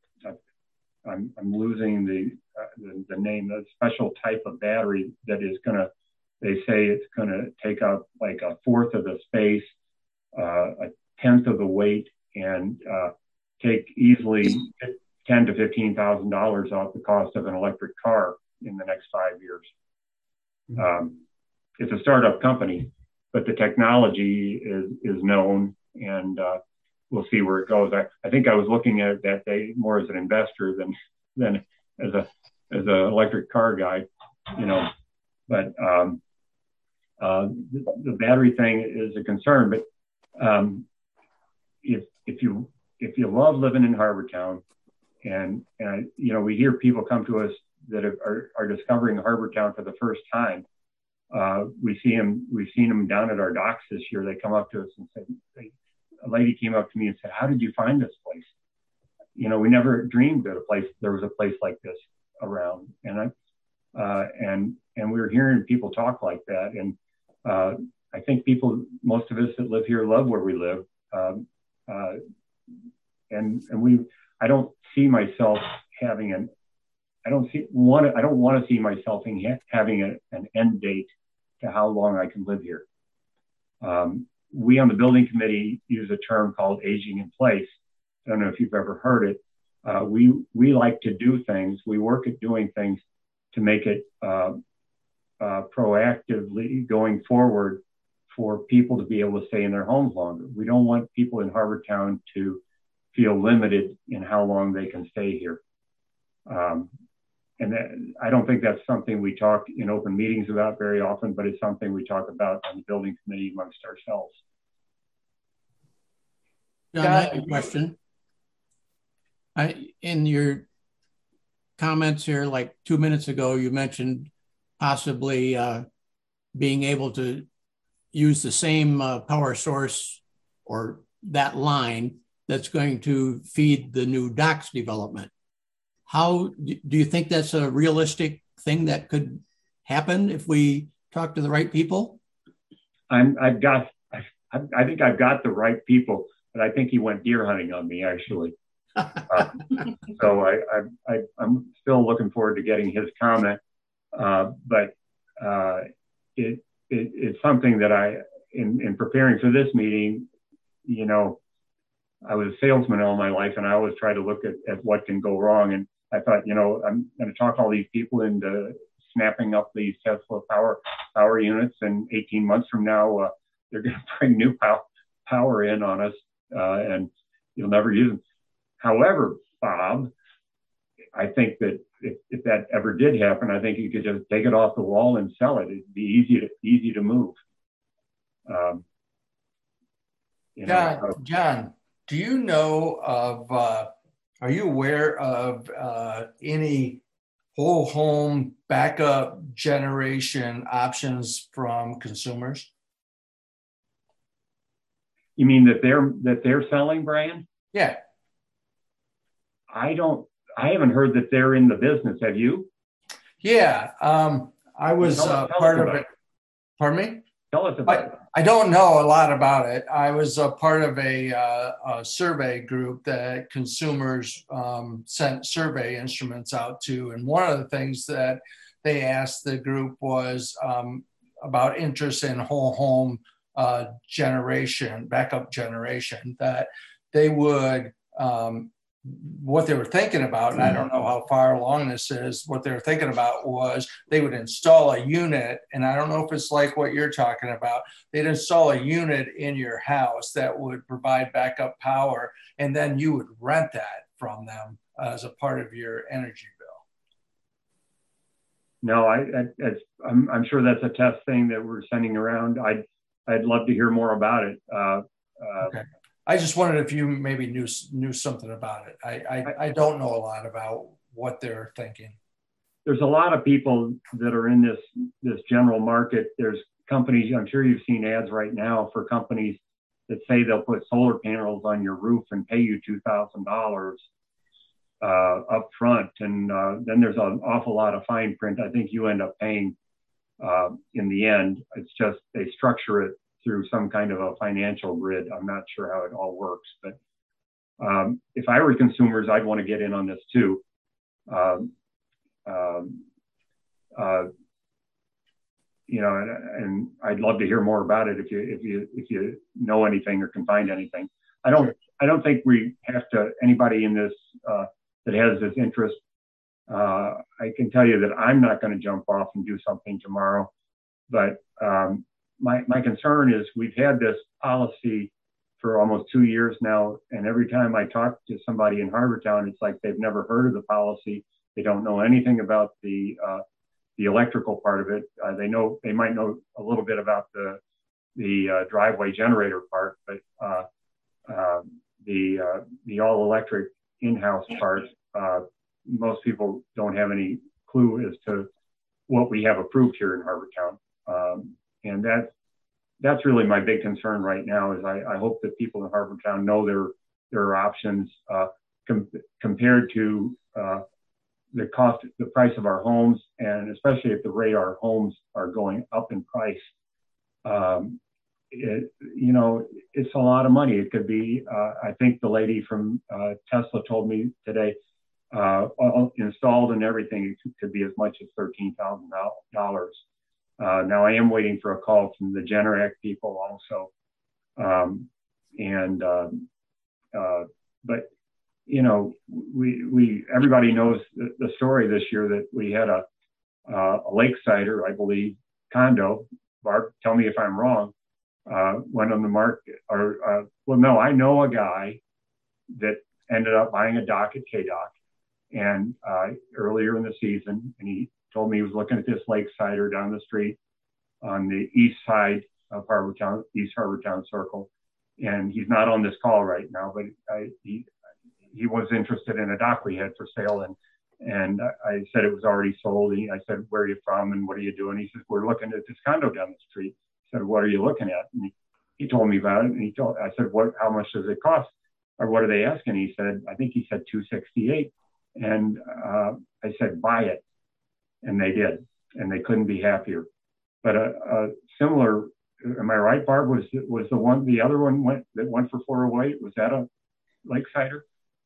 I'm, I'm losing the, uh, the, the name, a special type of battery that is going to, they say it's going to take up like a fourth of the space, uh, a tenth of the weight, and uh, take easily ten to fifteen thousand dollars off the cost of an electric car in the next five years. Um, it's a startup company, but the technology is is known, and uh, we'll see where it goes. I, I think I was looking at it that day more as an investor than than as a as an electric car guy, you know. But um, uh, the, the battery thing is a concern. But um, if if you if you love living in Harbortown, and and you know, we hear people come to us that are are discovering Harbortown for the first time. Uh, we see them. We've seen them down at our docks this year. They come up to us and say, they, a lady came up to me and said, "How did you find this place? You know, we never dreamed that a place there was a place like this around." And I uh, and and we were hearing people talk like that. And uh, I think people, most of us that live here, love where we live. Um, uh, and and we, I don't see myself having an I don't see want I don't want to see myself in, having a, an end date to how long I can live here. Um, we on the building committee use a term called aging in place. I don't know if you've ever heard it. Uh, we we like to do things. We work at doing things to make it uh, uh, proactively going forward for people to be able to stay in their homes longer. We don't want people in Harbortown to feel limited in how long they can stay here. Um, and that, I don't think that's something we talk in open meetings about very often, but it's something we talk about on the building committee amongst ourselves. John, I have a question. I, in your comments here, like two minutes ago, you mentioned possibly uh, being able to use the same uh, power source or that line that's going to feed the new docks development. How do you think that's a realistic thing that could happen if we talk to the right people? I'm, I've got, I, I think I've got the right people, but I think he went deer hunting on me, actually. uh, so I, I, I, I'm still looking forward to getting his comment, uh, but uh, it, it, it's something that I, in, in preparing for this meeting, you know, I was a salesman all my life, and I always try to look at, at what can go wrong. And I thought, you know, I'm going to talk all these people into snapping up these Tesla power power units, and eighteen months from now, uh, they're going to bring new pow- power in on us, uh, and you'll never use them. However, Bob, I think that if, if that ever did happen, I think you could just take it off the wall and sell it. It'd be easy to easy to move. Um, you John, know, uh, John, do you know of? Uh, are you aware of uh, any whole home backup generation options from consumers? You mean that they're that they're selling, Brian? Yeah. I don't, I haven't heard that they're in the business. Have you? Yeah. Um, I was tell, uh, tell part of it. it. Pardon me? Tell us about I, it. I don't know a lot about it. I was a part of a, uh, a survey group that consumers um, sent survey instruments out to. And one of the things that they asked the group was um, about interest in whole home uh, generation, backup generation, that they would, um, what they were thinking about, and I don't know how far along this is, what they were thinking about was they would install a unit, and I don't know if it's like what you're talking about. They'd install a unit in your house that would provide backup power, and then you would rent that from them as a part of your energy bill. No, I, I, I'm, I'm sure that's a test thing that we're sending around. I'd, I'd love to hear more about it. Uh, uh, okay. I just wondered if you maybe knew knew something about it. I, I, I don't know a lot about what they're thinking. There's a lot of people that are in this this general market. There's companies, I'm sure you've seen ads right now for companies that say they'll put solar panels on your roof and pay you two thousand dollars uh, up front. And uh, then there's an awful lot of fine print. I think you end up paying uh, in the end. It's just they structure it through some kind of a financial grid. I'm not sure how it all works, but um, if I were consumers, I'd want to get in on this too. Um, um, uh, you know, and, and I'd love to hear more about it if you if you if you know anything or can find anything. I don't I don't think we have to anybody in this uh, that has this interest. Uh, I can tell you that I'm not going to jump off and do something tomorrow, but um, My my concern is we've had this policy for almost two years now, and every time I talk to somebody in Harbortown, it's like they've never heard of the policy. They don't know anything about the uh, the electrical part of it. Uh, they know they might know a little bit about the the uh, driveway generator part, but uh, uh, the uh, the all electric in-house part, uh, most people don't have any clue as to what we have approved here in Harbortown. Um, And that's, that's really my big concern right now is I, I hope that people in Harbortown know there, there are options uh, com- compared to uh, the cost, the price of our homes, and especially at the rate our homes are going up in price. Um, it, you know, it's a lot of money. It could be, uh, I think the lady from uh, Tesla told me today, uh, all installed and everything, it could be as much as thirteen thousand dollars. Uh, now I am waiting for a call from the Generac people also. Um, and, um, uh, but you know, we, we, everybody knows the, the story this year that we had a, uh, a Lakesider, I believe, condo. Barb, tell me if I'm wrong, uh, went on the market, or, uh, well, no, I know a guy that ended up buying a dock at K-Dock and uh, earlier in the season, and he told me he was looking at this Lakesider down the street on the east side of Harbortown, East Harbortown Circle. And he's not on this call right now, but I, he he was interested in a dock we had for sale, and and I said it was already sold. And I said, "Where are you from and what are you doing?" He says, "We're looking at this condo down the street." I said, "What are you looking at?" And he, he told me about it, and he told I said, "What? How much does it cost, or what are they asking?" He said, "I think he said two sixty-eight." And uh, I said, "Buy it," and they did, and they couldn't be happier. But a, a similar, am I right, Barb? Was was the one, the other one went that went for four oh eight? Was that a Lakesider?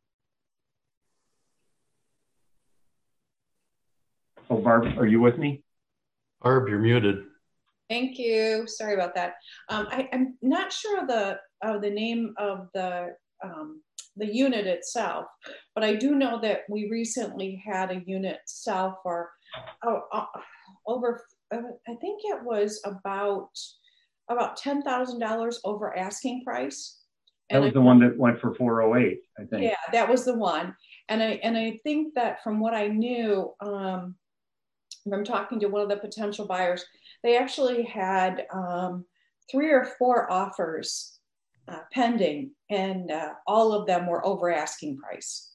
Oh, Barb, are you with me? Barb, you're muted. Thank you. Sorry about that. Um, I, I'm not sure of the of the name of the um, the unit itself, but I do know that we recently had a unit sell for oh, uh, over. Uh, I think it was about about ten thousand dollars over asking price. That And was I, the one that went for four oh eight, I think. Yeah, that was the one. And I and I think that from what I knew, um, from talking to one of the potential buyers, they actually had um, three or four offers uh, pending, and uh, all of them were over asking price.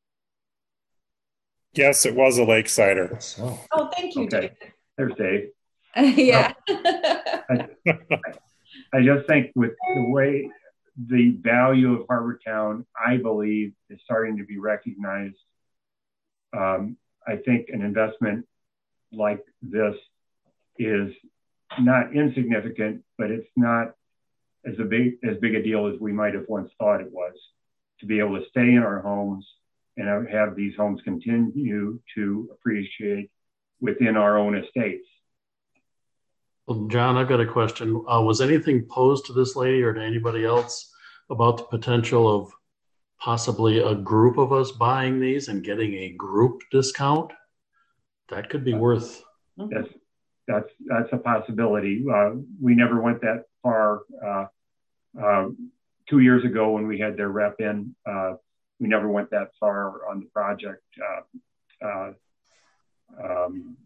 Yes, it was a Lakesider. Oh, oh thank you, Okay. David. There's Dave. yeah. I, I just think with the way the value of Harbortown, I believe, is starting to be recognized. Um, I think an investment like this is not insignificant, but it's not as a big as big a deal as we might have once thought it was. To be able to stay in our homes and have these homes continue to appreciate within our own estates. well, John, I've got a question. Uh, was anything posed to this lady or to anybody else about the potential of possibly a group of us buying these and getting a group discount? That could be worth. That's that's that's a possibility. Uh, we never went that far. Uh, uh, two years ago, when we had their rep in, uh, we never went that far on the project. Uh, uh, um,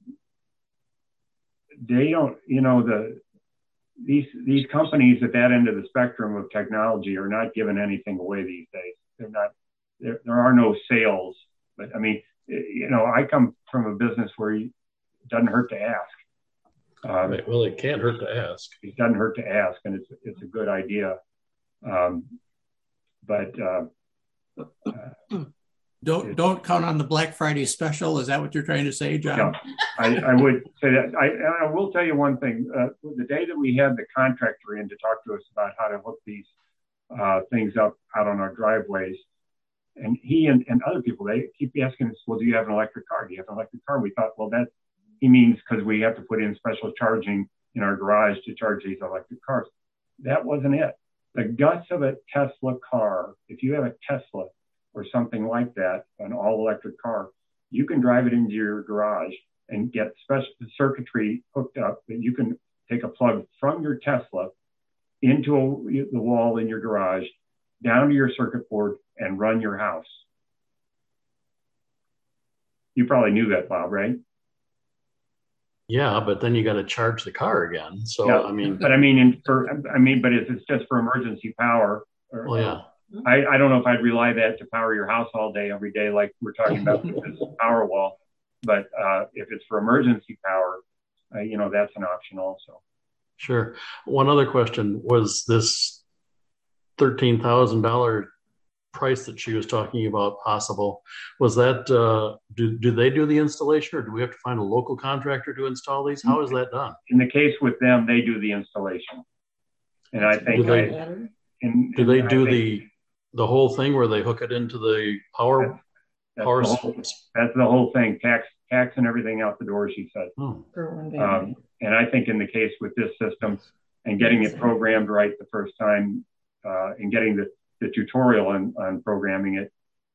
they don't, you know, the these these companies at that end of the spectrum of technology are not giving anything away these days. They're not. There, there are no sales. But I mean, you know, I come from a business where you, it doesn't hurt to ask. Um, Right. Well, it can't hurt to ask. It doesn't hurt to ask, and it's it's a good idea. Um, but uh, uh, Don't don't count on the Black Friday special. Is that what you're trying to say, John? yeah, I, I would say that. I, and I will tell you one thing. Uh, the day that we had the contractor in to talk to us about how to hook these uh, things up out on our driveways, and he and, and other people, they keep asking us, well, do you have an electric car? Do you have an electric car? We thought, well, that he means because we have to put in special charging in our garage to charge these electric cars. That wasn't it. The guts of a Tesla car, if you have a Tesla or something like that, an all-electric car, you can drive it into your garage and get special circuitry hooked up that you can take a plug from your Tesla into a, the wall in your garage, down to your circuit board, and run your house. You probably knew that, Bob, right? Yeah, but then you got to charge the car again. So Yeah, I mean, but I mean, in, for I mean, but if it's just for emergency power, or, well, yeah. I, I don't know if I'd rely that to power your house all day, every day, like we're talking about with this power wall. But uh, if it's for emergency power, uh, you know, that's an option also. Sure. One other question was this thirteen thousand dollars price that she was talking about possible. Was that, uh, do, do they do the installation or do we have to find a local contractor to install these? How is that done? In the case with them, they do the installation. And I think, Do they, I, in, do they in, do I think the, the whole thing where they hook it into the power? that's, power the whole, that's the whole thing, tax, tax and everything out the door, she said. Oh. Um, and I think in the case with this system and getting it programmed right the first time uh, and getting the, the tutorial on, on programming it,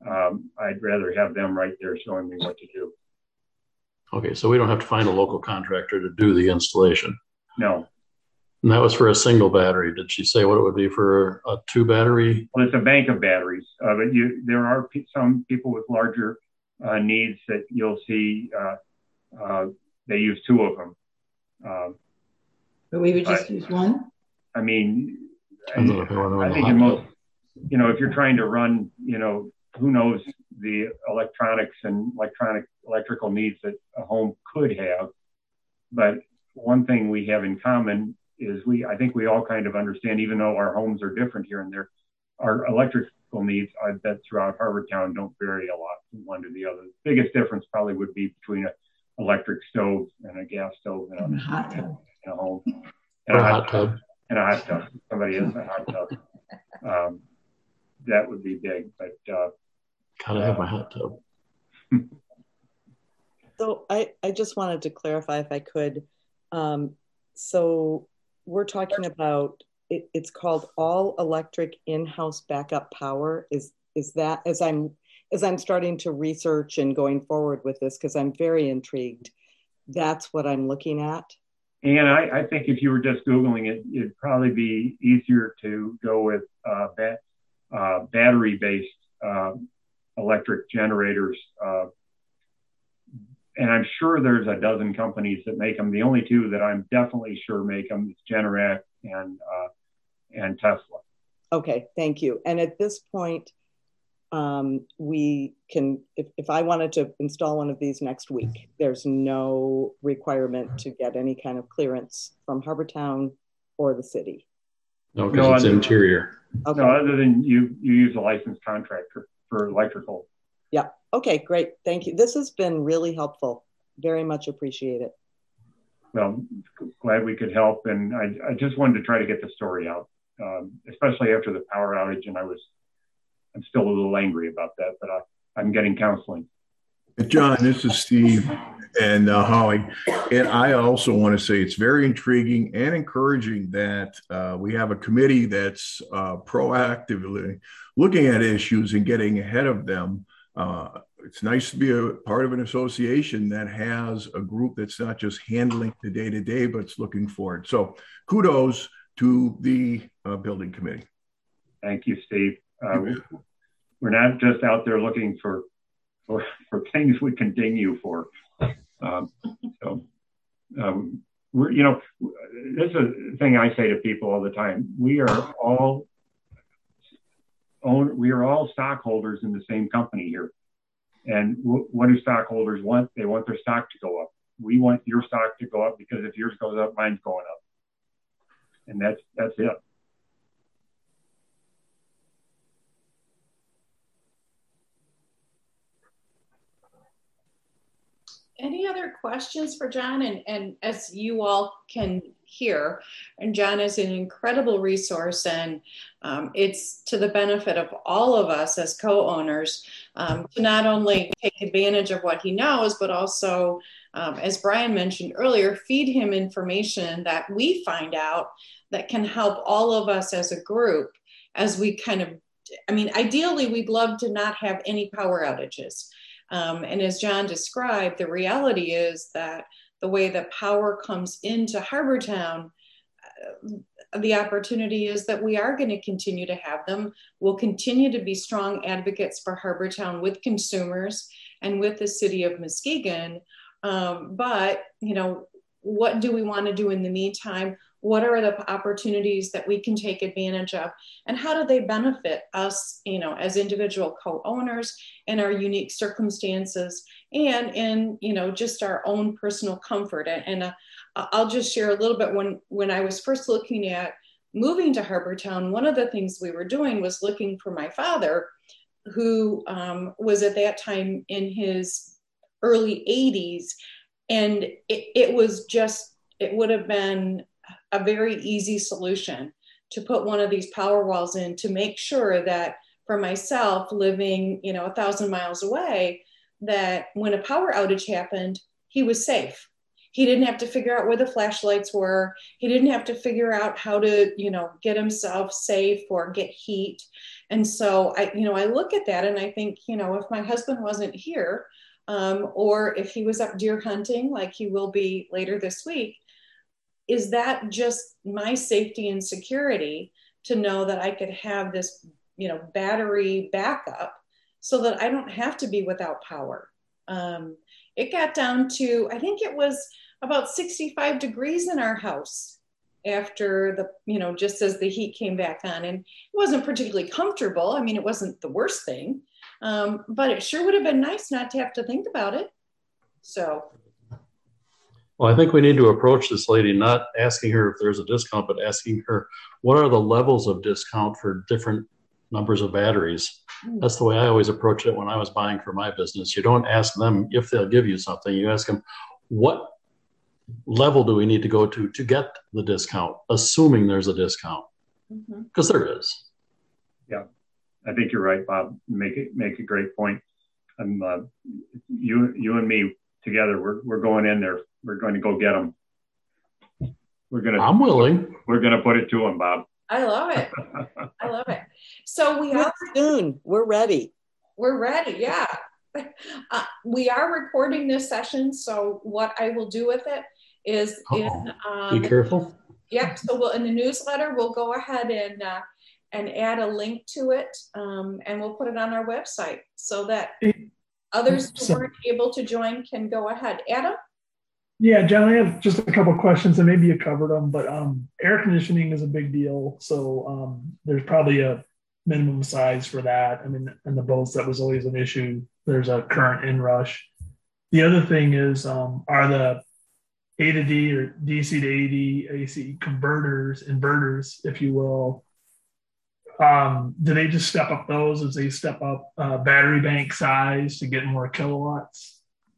um, I'd rather have them right there showing me what to do. Okay, so we don't have to find a local contractor to do the installation. No. And that was for a single battery. Did she say what it would be for a two battery? Well, it's a bank of batteries, uh, but you, there are p- some people with larger uh, needs that you'll see uh, uh, they use two of them. Uh, but we would just use one? I mean, I, I, I think in most, you know, if you're trying to run, you know, who knows the electronics and electronic electrical needs that a home could have. But one thing we have in common is we, I think we all kind of understand, even though our homes are different here and there, our electrical needs, I bet throughout Harbortown don't vary a lot from one to the other. The biggest difference probably would be between an electric stove and a gas stove in a, and a hot tub. In a home. And a hot tub. tub. And a hot tub. Somebody has a hot tub. Um, that would be big, but uh, gotta have my hot tub. So I, I just wanted to clarify if I could. Um, so we're talking about, it, it's called all electric in-house backup power. Is is that, as I'm as I'm starting to research and going forward with this, because I'm very intrigued, that's what I'm looking at? And I, I think if you were just Googling it, it'd probably be easier to go with uh, bat, uh, battery-based uh, electric generators. Uh, and I'm sure there's a dozen companies that make them. The only two that I'm definitely sure make them is Generac and uh, and Tesla. Okay, thank you. And at this point, um, we can, if, if I wanted to install one of these next week, there's no requirement to get any kind of clearance from Harbortown or the city. No, because no, it's other, interior. Okay. No, other than you, you use a licensed contractor for electrical. Yeah. Okay, great. Thank you. This has been really helpful. Very much appreciate it. Well, glad we could help. And I, I just wanted to try to get the story out, um, especially after the power outage. And I was, I'm still a little angry about that, but I, I'm getting counseling. John, this is Steve and uh, Holly. And I also want to say it's very intriguing and encouraging that uh, we have a committee that's uh, proactively looking at issues and getting ahead of them. Uh, it's nice to be a part of an association that has a group that's not just handling the day-to-day, but it's looking forward. So kudos to the uh, building committee. Thank you, Steve. Uh, we're not just out there looking for for, for things we can ding you for. Um, so, um, we're, you know, this is a thing I say to people all the time. We are all own, we are all stockholders in the same company here. And w- what do stockholders want? They want their stock to go up. We want your stock to go up because if yours goes up, mine's going up. And that's that's it. Any other questions for John? And, and as you all can hear, and John is an incredible resource, and um, it's to the benefit of all of us as co-owners um, to not only take advantage of what he knows, but also, um, as Brian mentioned earlier, feed him information that we find out that can help all of us as a group as we kind of, I mean, ideally, we'd love to not have any power outages. Um, and as John described, the reality is that the way that power comes into Harbortown, uh, the opportunity is that we are going to continue to have them. We'll continue to be strong advocates for Harbortown with consumers and with the city of Muskegon. Um, but, you know, what do we want to do in the meantime? What are the opportunities that we can take advantage of? And how do they benefit us, you know, as individual co-owners in our unique circumstances and in, you know, just our own personal comfort? And uh, I'll just share a little bit. When, when I was first looking at moving to Harbortown, one of the things we were doing was looking for my father, who um, was at that time in his early eighties. And it, it was just, it would have been a very easy solution to put one of these power walls in to make sure that for myself living, you know, a thousand miles away, that when a power outage happened, he was safe. He didn't have to figure out where the flashlights were. He didn't have to figure out how to, you know, get himself safe or get heat. And so I, you know, I look at that and I think, you know, if my husband wasn't here, um, or if he was up deer hunting like he will be later this week, is that just my safety and security to know that I could have this, you know, battery backup so that I don't have to be without power? Um, it got down to, I think it was about sixty-five degrees in our house after the, you know, just as the heat came back on. And it wasn't particularly comfortable. I mean, it wasn't the worst thing, um, but it sure would have been nice not to have to think about it. So. Well, I think we need to approach this lady, not asking her if there's a discount, but asking her, what are the levels of discount for different numbers of batteries? That's the way I always approach it when I was buying for my business. You don't ask them if they'll give you something. You ask them, what level do we need to go to to get the discount, assuming there's a discount? Because mm-hmm. there is. Yeah, I think you're right, Bob. Make it make a great point. I'm uh, you you and me together. We're we're going in there. We're going to go get them. We're gonna. I'm willing. We're gonna put it to them, Bob. I love it. I love it. So we are soon. We're ready. We're ready. Yeah. Uh, we are recording this session. So what I will do with it is, in, um, be careful. Yep. So we'll in the newsletter, we'll go ahead and uh, and add a link to it, um, and we'll put it on our website so that others who weren't able to join can go ahead. Adam? Yeah, John, I have just a couple of questions, and maybe you covered them, but um, air conditioning is a big deal. So um, there's probably a minimum size for that. I mean, in the boats, that was always an issue. There's a current inrush. The other thing is, um, are the A to D or D C to A D A C converters, inverters, if you will, um, do they just step up those as they step up uh, battery bank size to get more kilowatts?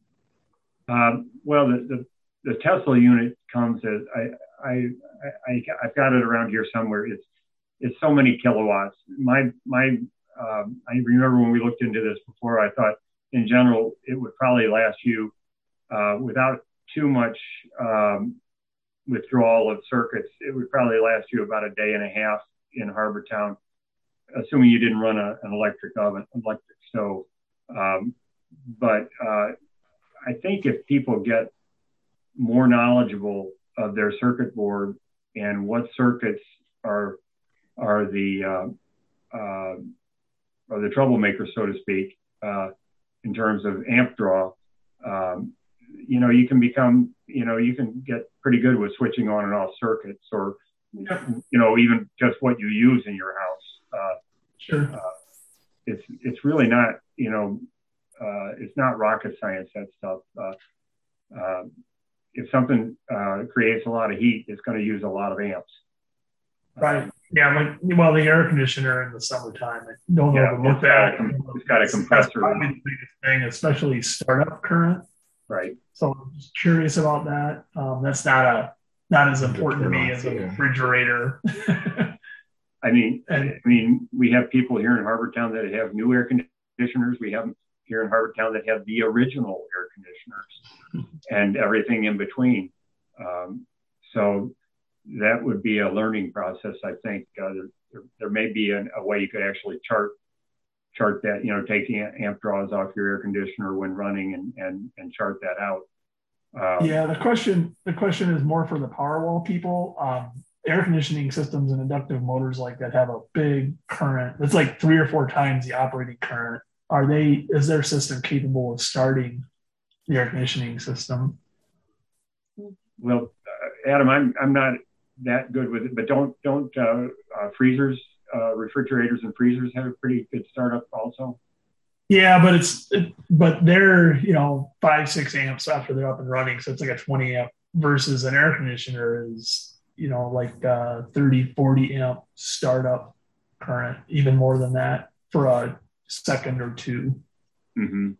Um, well, the, the, the Tesla unit comes as I, I, I, I've got it around here somewhere. It's, it's so many kilowatts. My, my, um, I remember when we looked into this before, I thought in general, it would probably last you, uh, without too much, um, withdrawal of circuits. It would probably last you about a day and a half in Harbor Town, assuming you didn't run a, an electric oven, electric stove. Um, but, uh, I think if people get more knowledgeable of their circuit board and what circuits are are the uh, uh, are the troublemakers, so to speak, uh, in terms of amp draw, um, you know, you can become, you know, you can get pretty good with switching on and off circuits, or you know, even just what you use in your house. Uh, sure. Uh, it's it's really not, you know. Uh, it's not rocket science, that stuff. Uh, uh, if something uh, creates a lot of heat, it's going to use a lot of amps. Right. Yeah. Like, well, the air conditioner in the summertime, I don't yeah, overlook that. It's got a compressor. That's probably the biggest thing, especially startup current. Right. So I'm just curious about that. Um, that's not a not as important to me as a refrigerator. I mean, I mean, we have people here in Harbor Town that have new air conditioners. We have here in Harbor Town that have the original air conditioners and everything in between. Um, so that would be a learning process, I think. Uh, there, there may be an, a way you could actually chart chart that, you know, take the amp draws off your air conditioner when running and and, and chart that out. Um, yeah, the question the question is more for the Powerwall people. Um, air conditioning systems and inductive motors like that have a big current. It's like three or four times the operating current. Are they, is their system capable of starting the air conditioning system? Well, uh, Adam, I'm I'm not that good with it, but don't don't uh, uh, freezers, uh, refrigerators, and freezers have a pretty good startup also? Yeah, but it's it, but they're, you know, five six amps after they're up and running, so it's like a twenty amp versus an air conditioner is, you know, like uh, thirty forty amp startup current, even more than that for a second or two. Mm-hmm.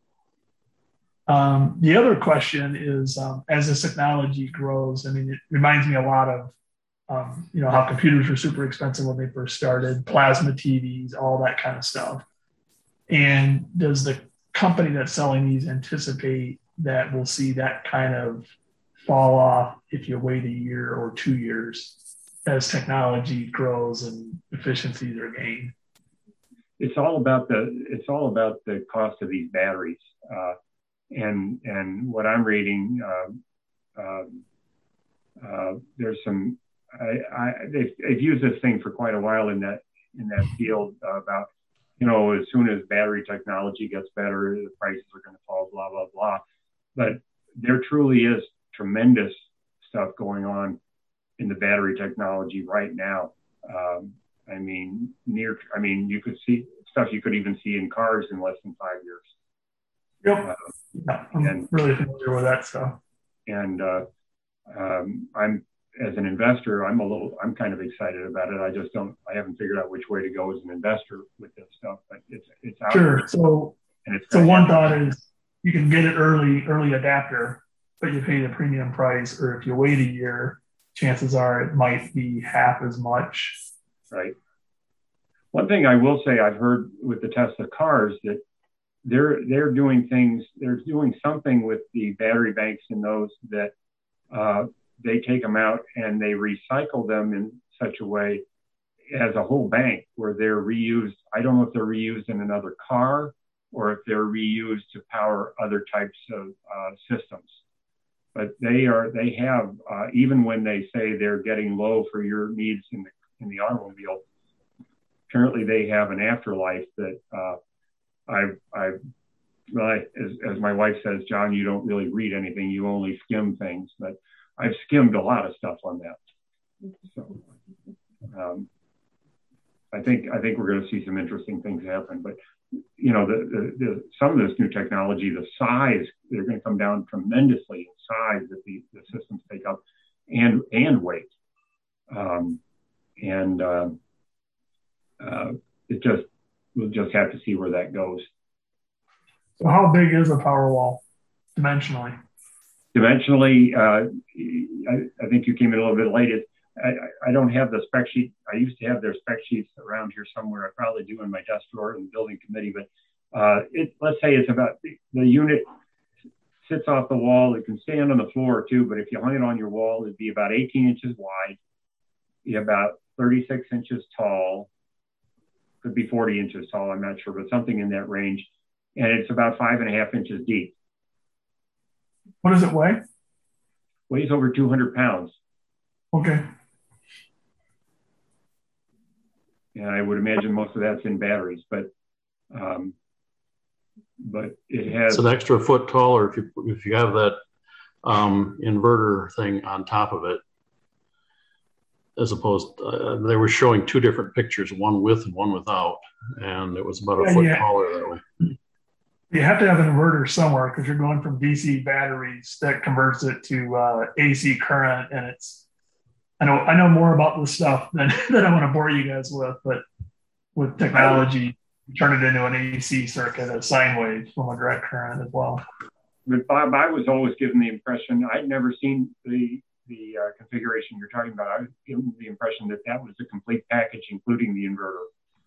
Um, the other question is, um, as this technology grows, I mean, it reminds me a lot of, um, you know, how computers were super expensive when they first started, plasma T Vs, all that kind of stuff. And does the company that's selling these anticipate that we'll see that kind of fall off if you wait a year or two years as technology grows and efficiencies are gained? It's all about the it's all about the cost of these batteries, uh, and and what I'm reading. Uh, uh, uh, there's some I, I they've, they've used this thing for quite a while in that in that field uh, about, you know, as soon as battery technology gets better, the prices are going to fall, blah blah blah. But there truly is tremendous stuff going on in the battery technology right now. Um, I mean, near, I mean, you could see stuff you could even see in cars in less than five years. Yep. Uh, yeah, I'm and, really familiar with that stuff. And uh, um, I'm, as an investor, I'm a little, I'm kind of excited about it. I just don't, I haven't figured out which way to go as an investor with this stuff, but it's, it's out Sure. there. So, and it's so one thought is you can get it early, early adapter, but you pay the premium price, or if you wait a year, chances are it might be half as much. Right. One thing I will say, I've heard with the Tesla cars that they're they're doing things. They're doing something with the battery banks in those that uh, they take them out and they recycle them in such a way as a whole bank where they're reused. I don't know if they're reused in another car or if they're reused to power other types of uh, systems. But they are they have uh, even when they say they're getting low for your needs in the in the automobile, apparently they have an afterlife that uh, I've, I've well, I, as, as my wife says, John, you don't really read anything, you only skim things, but I've skimmed a lot of stuff on that. So um, I think, I think we're going to see some interesting things happen, but you know, the, the, the, some of this new technology, the size, they're going to come down tremendously in size that the, the systems take up and, and weight. Um, And uh, uh, it just, we'll just have to see where that goes. So how big is a Powerwall dimensionally? Dimensionally, uh, I, I think you came in a little bit late. It, I, I don't have the spec sheet. I used to have their spec sheets around here somewhere. I probably do in my desk drawer in the building committee, but uh, it, let's say it's about, the, the unit sits off the wall. It can stand on the floor too, but if you hung it on your wall, it'd be about eighteen inches wide, be about thirty-six inches tall, could be forty inches tall, I'm not sure, but something in that range. And it's about five and a half inches deep. What does it weigh? Weighs over two hundred pounds. Okay. And I would imagine most of that's in batteries, but um, but it has. It's an extra foot taller if you if you have that um, inverter thing on top of it. As opposed, uh, they were showing two different pictures, one with and one without, and it was about a yeah, foot yeah. taller that way. You have to have an inverter somewhere because you're going from D C batteries that converts it to uh, A C current, and it's. I know I know more about this stuff than than I want to bore you guys with, but with technology, you turn it into an A C circuit, a sine wave from a direct current as well. But Bob, I was always given the impression I'd never seen the. the uh, configuration you're talking about. I was given the impression that that was a complete package, including the inverter.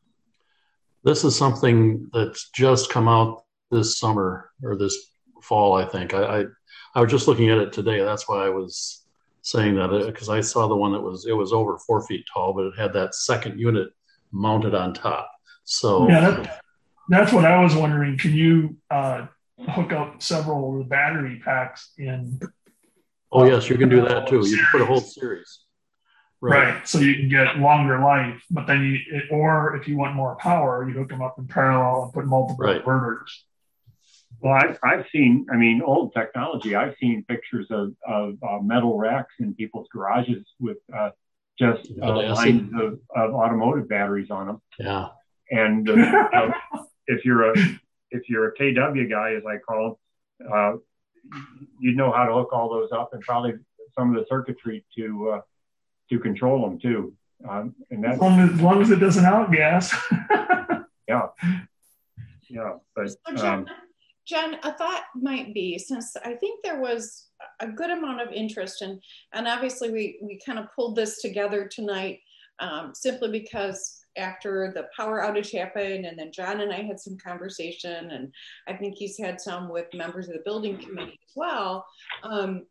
This is something that's just come out this summer or this fall, I think. I I, I was just looking at it today. That's why I was saying that, because I saw the one that was, it was over four feet tall, but it had that second unit mounted on top. So yeah, that, that's what I was wondering. Can you uh, hook up several of the battery packs in? Oh, yes, you can do that too. You can put a whole series. Right. right. So you can get longer life, but then you, it, or if you want more power, you hook them up in parallel and put multiple right. inverters. Well, I've, I've seen, I mean, old technology. I've seen pictures of, of uh, metal racks in people's garages with uh, just uh, lines of, of automotive batteries on them. Yeah. And uh, uh, if you're a if you're a K W guy, as I call them, uh, you know how to hook all those up and probably some of the circuitry to uh, to control them too. Um, and that's as long as, as long as it doesn't outgas. yeah, yeah. But so John, um, John, a thought might be, since I think there was a good amount of interest, and and obviously we we kind of pulled this together tonight um, simply because after the power outage happened, and then John and I had some conversation, and I think he's had some with members of the building committee as well. Um,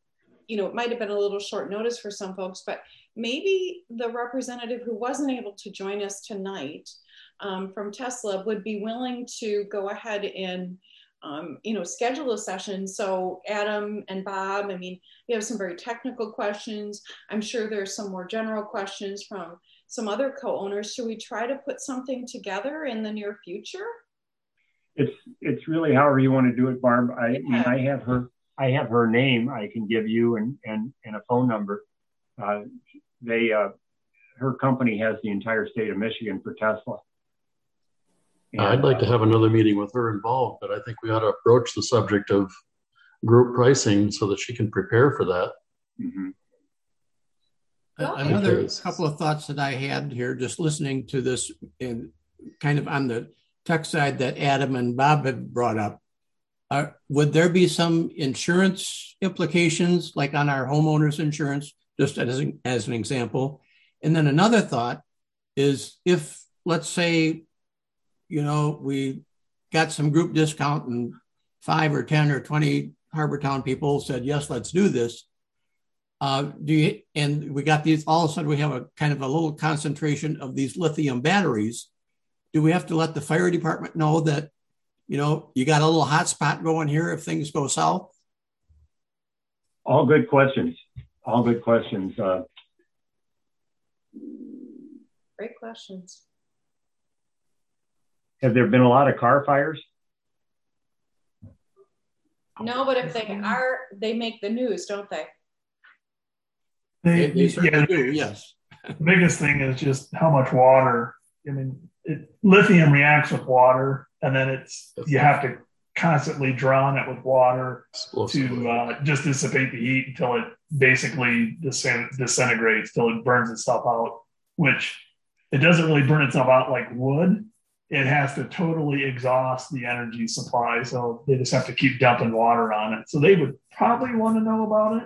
you know, it might have been a little short notice for some folks, but maybe the representative who wasn't able to join us tonight um, from Tesla would be willing to go ahead and, um, you know, schedule a session. So Adam and Bob, I mean, you have some very technical questions. I'm sure there's some more general questions from some other co-owners. Should we try to put something together in the near future? It's it's really however you want to do it, Barb. I, Yeah. I mean, I have her I have her name I can give you and and, and a phone number. Uh, they uh, her company has the entire state of Michigan for Tesla. And, I'd like to have another meeting with her involved, but I think we ought to approach the subject of group pricing so that she can prepare for that. Mm-hmm. Another couple of thoughts that I had here, just listening to this and kind of on the tech side that Adam and Bob had brought up. Uh, would there be some insurance implications, like on our homeowners insurance, just as, as an example? And then another thought is if, let's say, you know, we got some group discount and five or ten or twenty Harbortown people said, yes, let's do this. Uh, do you, and we got these, all of a sudden we have a kind of a little concentration of these lithium batteries. Do we have to let the fire department know that, you know, you got a little hot spot going here if things go south? All good questions. All good questions. Uh, Great questions. have there been a lot of car fires? No, but if they are, they make the news, don't they? They, They, they certainly yeah, do, yes. the biggest thing is just how much water. I mean, it, lithium reacts with water, and then it's you have to constantly drown it with water to uh, just dissipate the heat until it basically disin- disintegrates, till it burns itself out, which it doesn't really burn itself out like wood. It has to totally exhaust the energy supply. So they just have to keep dumping water on it. So they would probably want to know about it.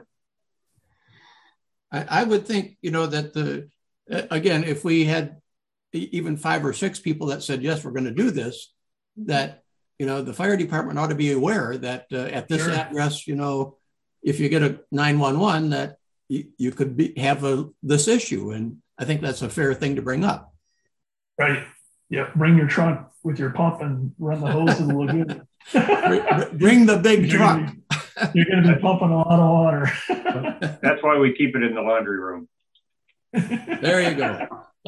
I, I would think, you know, that the, again, if we had even five or six people that said, yes, we're going to do this, that, you know, the fire department ought to be aware that uh, at this Sure. address, you know, if you get a nine one one, that you, you could be, have a, this issue. And I think that's a fair thing to bring up. Right. Yeah. Bring your truck with your pump and run the hose to the lagoon. bring, bring the big you're truck. Gonna be, you're going to be pumping a lot of water. That's why we keep it in the laundry room. There you go.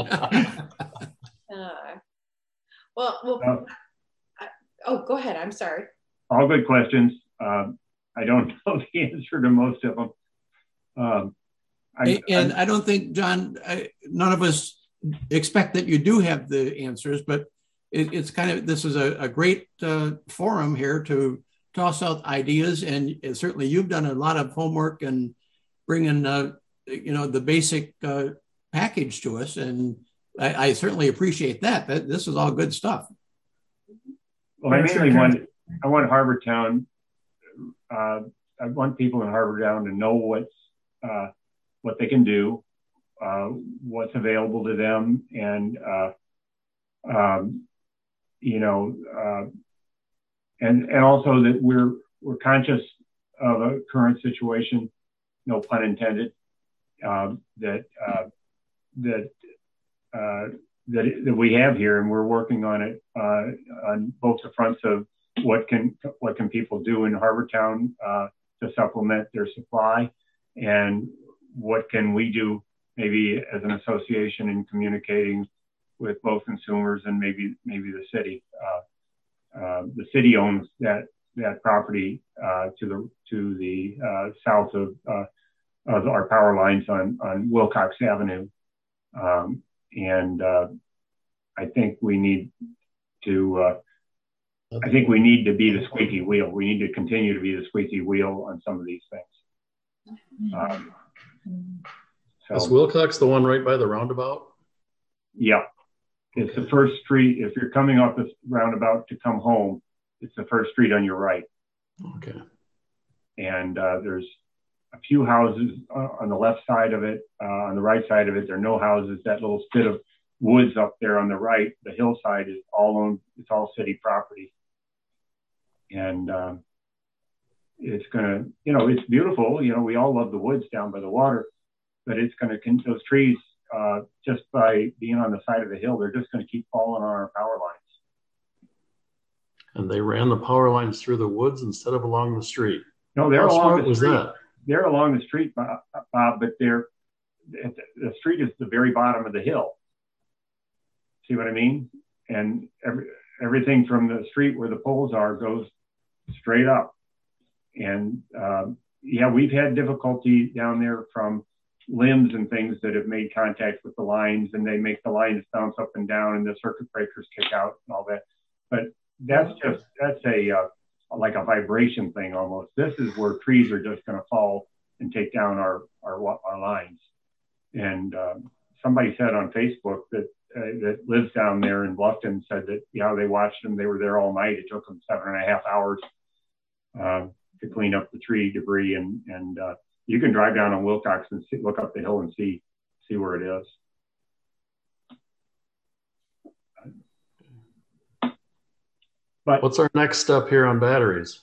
Uh, well, well Uh, I, oh, go ahead. I'm sorry. all good questions. Um, I don't know the answer to most of them. Um, I, and I, I don't think, John, I, none of us expect that you do have the answers, but it, it's kind of, this is a, a great uh, forum here to toss out ideas. And certainly you've done a lot of homework and bringing, uh, you know, the basic uh, package to us. And I, I certainly appreciate that. that. This is all good stuff. well, I mainly want, I want Harbortown, uh, I want people in Harbortown to know what's, uh, what they can do, uh, what's available to them, and uh, um, you know, uh, and and also that we're we're conscious of a current situation, no pun intended, uh, that uh, that uh, that that we have here, and we're working on it uh, on both the fronts of what can what can people do in Harbortown uh, to supplement their supply, and what can we do maybe as an association in communicating with both consumers and maybe maybe the city. Uh, uh, the city owns that that property uh, to the to the uh, south of uh, of our power lines on on Wilcox Avenue, um, and uh, I think we need to. Uh, I think we need to be the squeaky wheel. We need to continue to be the squeaky wheel on some of these things. Um, so, Is Wilcox the one right by the roundabout? Yeah, it's the first street. If you're coming off this roundabout to come home, it's the first street on your right. Okay. And uh, there's a few houses uh, on the left side of it. Uh, on the right side of it, there are no houses. That little spit of woods up there on the right, the hillside, is all owned. It's all city property. And um, it's going to, you know, it's beautiful. You know, we all love the woods down by the water, but it's going to, those trees, uh, just by being on the side of the hill, they're just going to keep falling on our power lines. And they ran the power lines through the woods instead of along the street. No, they're How along smart the was street. that? They're along the street, Bob, Bob, but they're, the street is the very bottom of the hill. See what I mean? And every, everything from the street where the poles are goes straight up. And um, yeah, we've had difficulty down there from limbs and things that have made contact with the lines, and they make the lines bounce up and down, and the circuit breakers kick out and all that. But that's just, that's a, uh, like a vibration thing almost. This is where trees are just going to fall and take down our, our, our lines. And um, somebody said on Facebook that, uh, that lives down there in Bluffton said that, yeah, they watched them. They were there all night. It took them seven and a half hours uh, to clean up the tree debris. And, and uh, you can drive down on Wilcox and see, look up the hill and see, see where it is. But what's our next step here on batteries?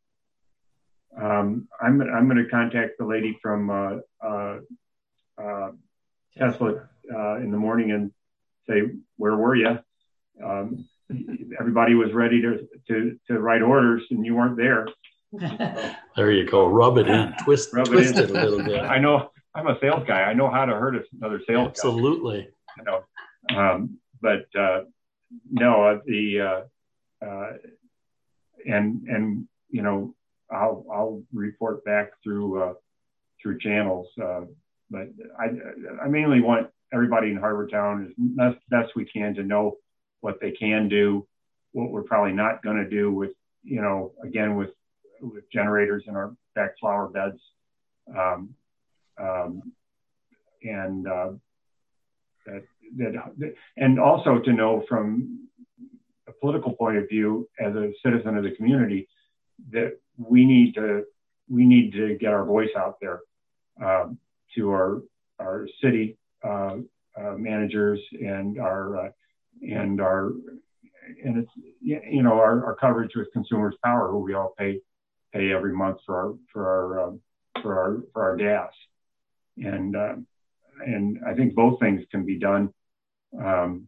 Um, I'm, I'm going to contact the lady from uh, uh, uh, Tesla uh, in the morning and say, where were you? Um, everybody was ready to, to, to write orders and you weren't there. There you go. Rub it in, twist, Rub twist it, it a little bit. I know I'm a sales guy. I know how to hurt another sales Absolutely. guy. You know, um, but uh, no, the uh, uh, and and you know, I'll I'll report back through uh, through channels. Uh, but I I mainly want everybody in Harbortown as best, best we can to know what they can do, what we're probably not going to do with, you know, again with with generators in our back flower beds, um, um, and uh, that, that and also to know from a political point of view as a citizen of the community that we need to we need to get our voice out there um, to our our city uh, uh, managers and our uh, and our and it's you know our, our coverage with Consumers Power, who we all pay pay every month for our for our um, for our for our gas, and uh, and I think both things can be done. Um,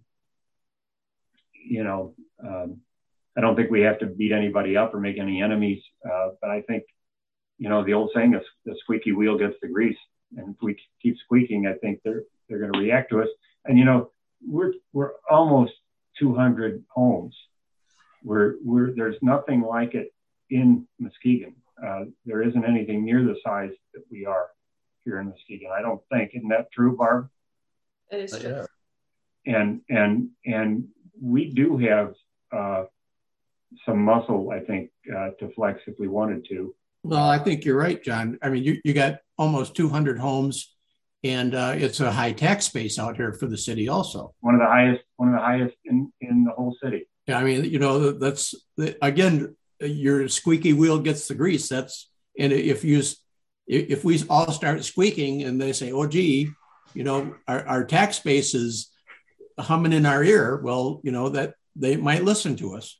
you know, um, I don't think we have to beat anybody up or make any enemies, uh, but I think you know the old saying is the squeaky wheel gets the grease, and if we keep squeaking, I think they're they're going to react to us. And you know, we're we're almost two hundred homes. We're we're there's nothing like it in Muskegon. Uh, there isn't anything near the size that we are here in Muskegon. I don't think. Isn't that true, Barb? It is true. And and and we do have uh, some muscle, I think, uh, to flex if we wanted to. Well, I think you're right, John. I mean, you, you got almost two hundred homes, and uh, it's a high tax base out here for the city also. One of the highest, one of the highest in, in the whole city. Yeah, I mean, you know, that's, again, your squeaky wheel gets the grease. That's, and if you, if we all start squeaking and they say, oh, gee, you know, our, our tax base is humming in our ear, well, you know, that they might listen to us.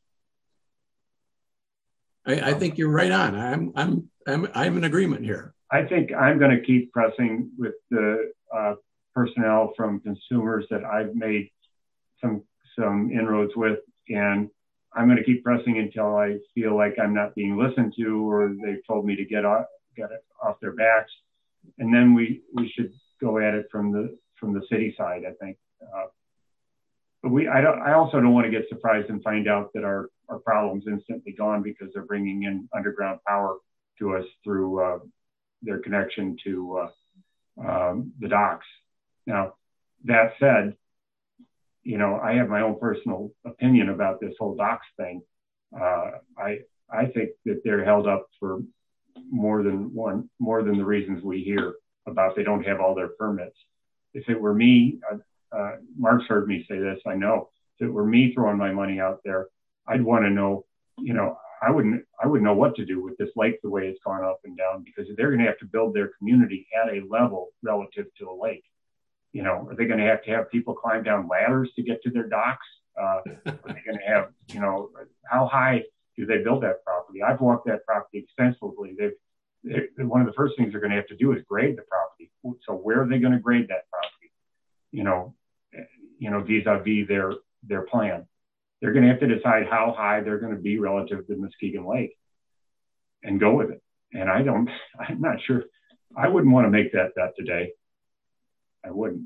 I, I think you're right on. I'm, I'm, I'm, I'm in agreement here. I think I'm going to keep pressing with the uh, personnel from Consumers that I've made some, some inroads with, and I'm going to keep pressing until I feel like I'm not being listened to, or they've told me to get off, get it off their backs. And then we, we should go at it from the, from the city side, I think. Uh, but we, I don't, I also don't want to get surprised and find out that our, our problem's instantly gone because they're bringing in underground power to us through uh, their connection to uh, um, the docks. Now, that said, you know, I have my own personal opinion about this whole docks thing. Uh, I I think that they're held up for more than one, more than the reasons we hear about they don't have all their permits. If it were me, uh, uh, Mark's heard me say this, I know. If it were me throwing my money out there, I'd want to know, you know, I wouldn't, I wouldn't know what to do with this lake the way it's gone up and down, because they're going to have to build their community at a level relative to a lake. You know, are they going to have to have people climb down ladders to get to their docks? Uh, are they going to have, you know, how high do they build that property? I've walked that property extensively. They've, they, one of the first things they're going to have to do is grade the property. So where are they going to grade that property? You know, you know, vis-a-vis their their plan. They're going to have to decide how high they're going to be relative to Muskegon Lake and go with it. And I don't, I'm not sure. I wouldn't want to make that bet today. I wouldn't.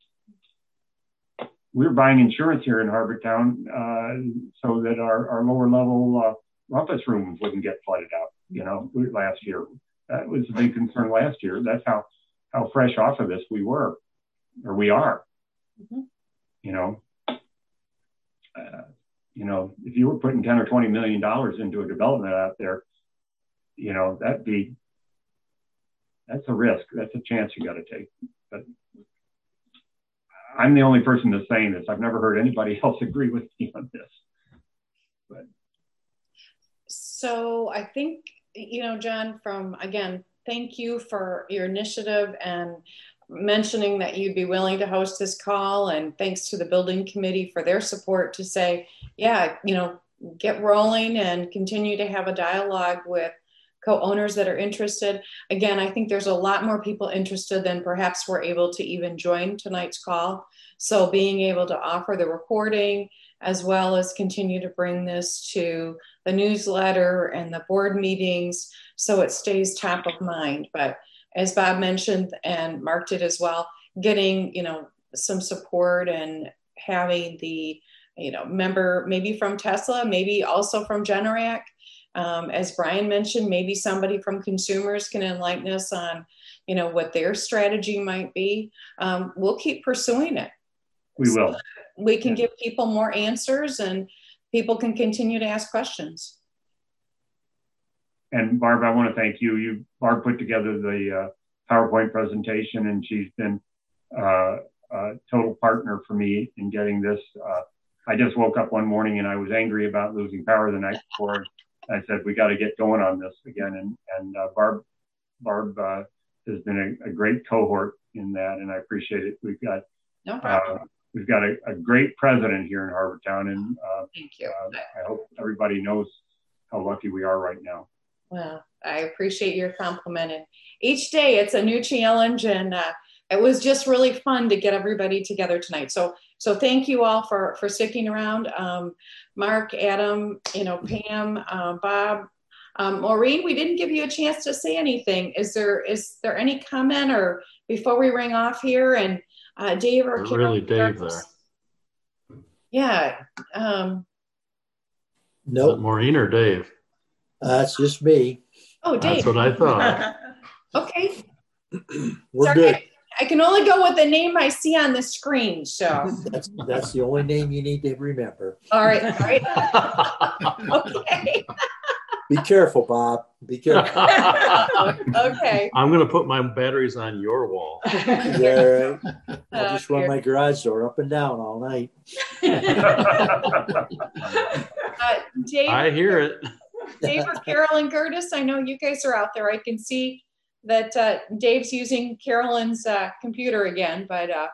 We're buying insurance here in Harbortown uh, so that our, our lower level uh, rumpus rooms wouldn't get flooded out, you know, last year. That was a big concern last year. That's how, how fresh off of this we were, or we are, mm-hmm. you know. Uh, you know, if you were putting ten or twenty million dollars into a development out there, you know, that'd be, that's a risk. That's a chance you got to take. But I'm the only person that's saying this. I've never heard anybody else agree with me on this. But. So I think, you know, John, from, again, thank you for your initiative and mentioning that you'd be willing to host this call, and thanks to the building committee for their support to say, yeah, you know, get rolling and continue to have a dialogue with co-owners that are interested. Again, I think there's a lot more people interested than perhaps were able to even join tonight's call. So being able to offer the recording as well as continue to bring this to the newsletter and the board meetings so it stays top of mind. But as Bob mentioned, and Mark did as well, getting, you know, some support and having the, you know, member maybe from Tesla, maybe also from Generac. Um, as Brian mentioned, maybe somebody from consumers can enlighten us on, you know, what their strategy might be. Um, we'll keep pursuing it. We will. So we can give people more answers and people can continue to ask questions. And Barb, I want to thank you. You, Barb, put together the uh, PowerPoint presentation, and she's been uh, a total partner for me in getting this. Uh, I just woke up one morning and I was angry about losing power the night before. I said, we got to get going on this again. And, and uh, Barb, Barb uh, has been a, a great cohort in that, and I appreciate it. We've got, no problem. Uh, we've got a, a great president here in Harbortown, and uh, thank you. Uh, I hope everybody knows how lucky we are right now. Well, I appreciate your compliment. And each day it's a new challenge, and uh, it was just really fun to get everybody together tonight. So, so thank you all for for sticking around. Um, Mark, Adam, you know, Pam, uh, Bob, um, Maureen. We didn't give you a chance to say anything. Is there is there any comment or before we ring off here? And uh, Dave or Karen, really Dave there? Yeah. Um, no, nope. Maureen or Dave? That's uh, just me. Oh, Dave. That's what I thought. Okay. We're Sorry, good. I, I can only go with the name I see on the screen. So that's that's the only name you need to remember. All right. All right. Okay. Be careful, Bob. Be careful. Okay. I'm going to put my batteries on your wall. Yeah, right. I'll Oh, just run dear. my garage door up and down all night. Uh, Dave, I hear it. Dave or Carolyn Gertis, I know you guys are out there. I can see that uh, Dave's using Carolyn's uh, computer again, but uh,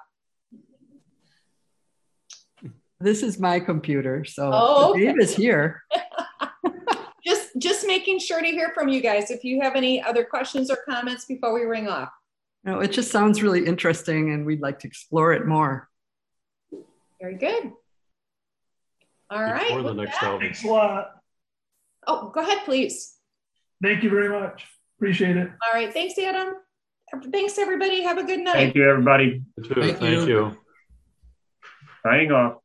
this is my computer, so Oh, okay. Dave is here. just just making sure to hear from you guys if you have any other questions or comments before we ring off. No, it just sounds really interesting, and we'd like to explore it more. Very good. All right. Before the with next that- album. Thanks a lot. Oh, go ahead, please. Thank you very much. Appreciate it. All right. Thanks, Adam. Thanks, everybody. Have a good night. Thank you, everybody. You too. Thank Thank you. you. Signing off.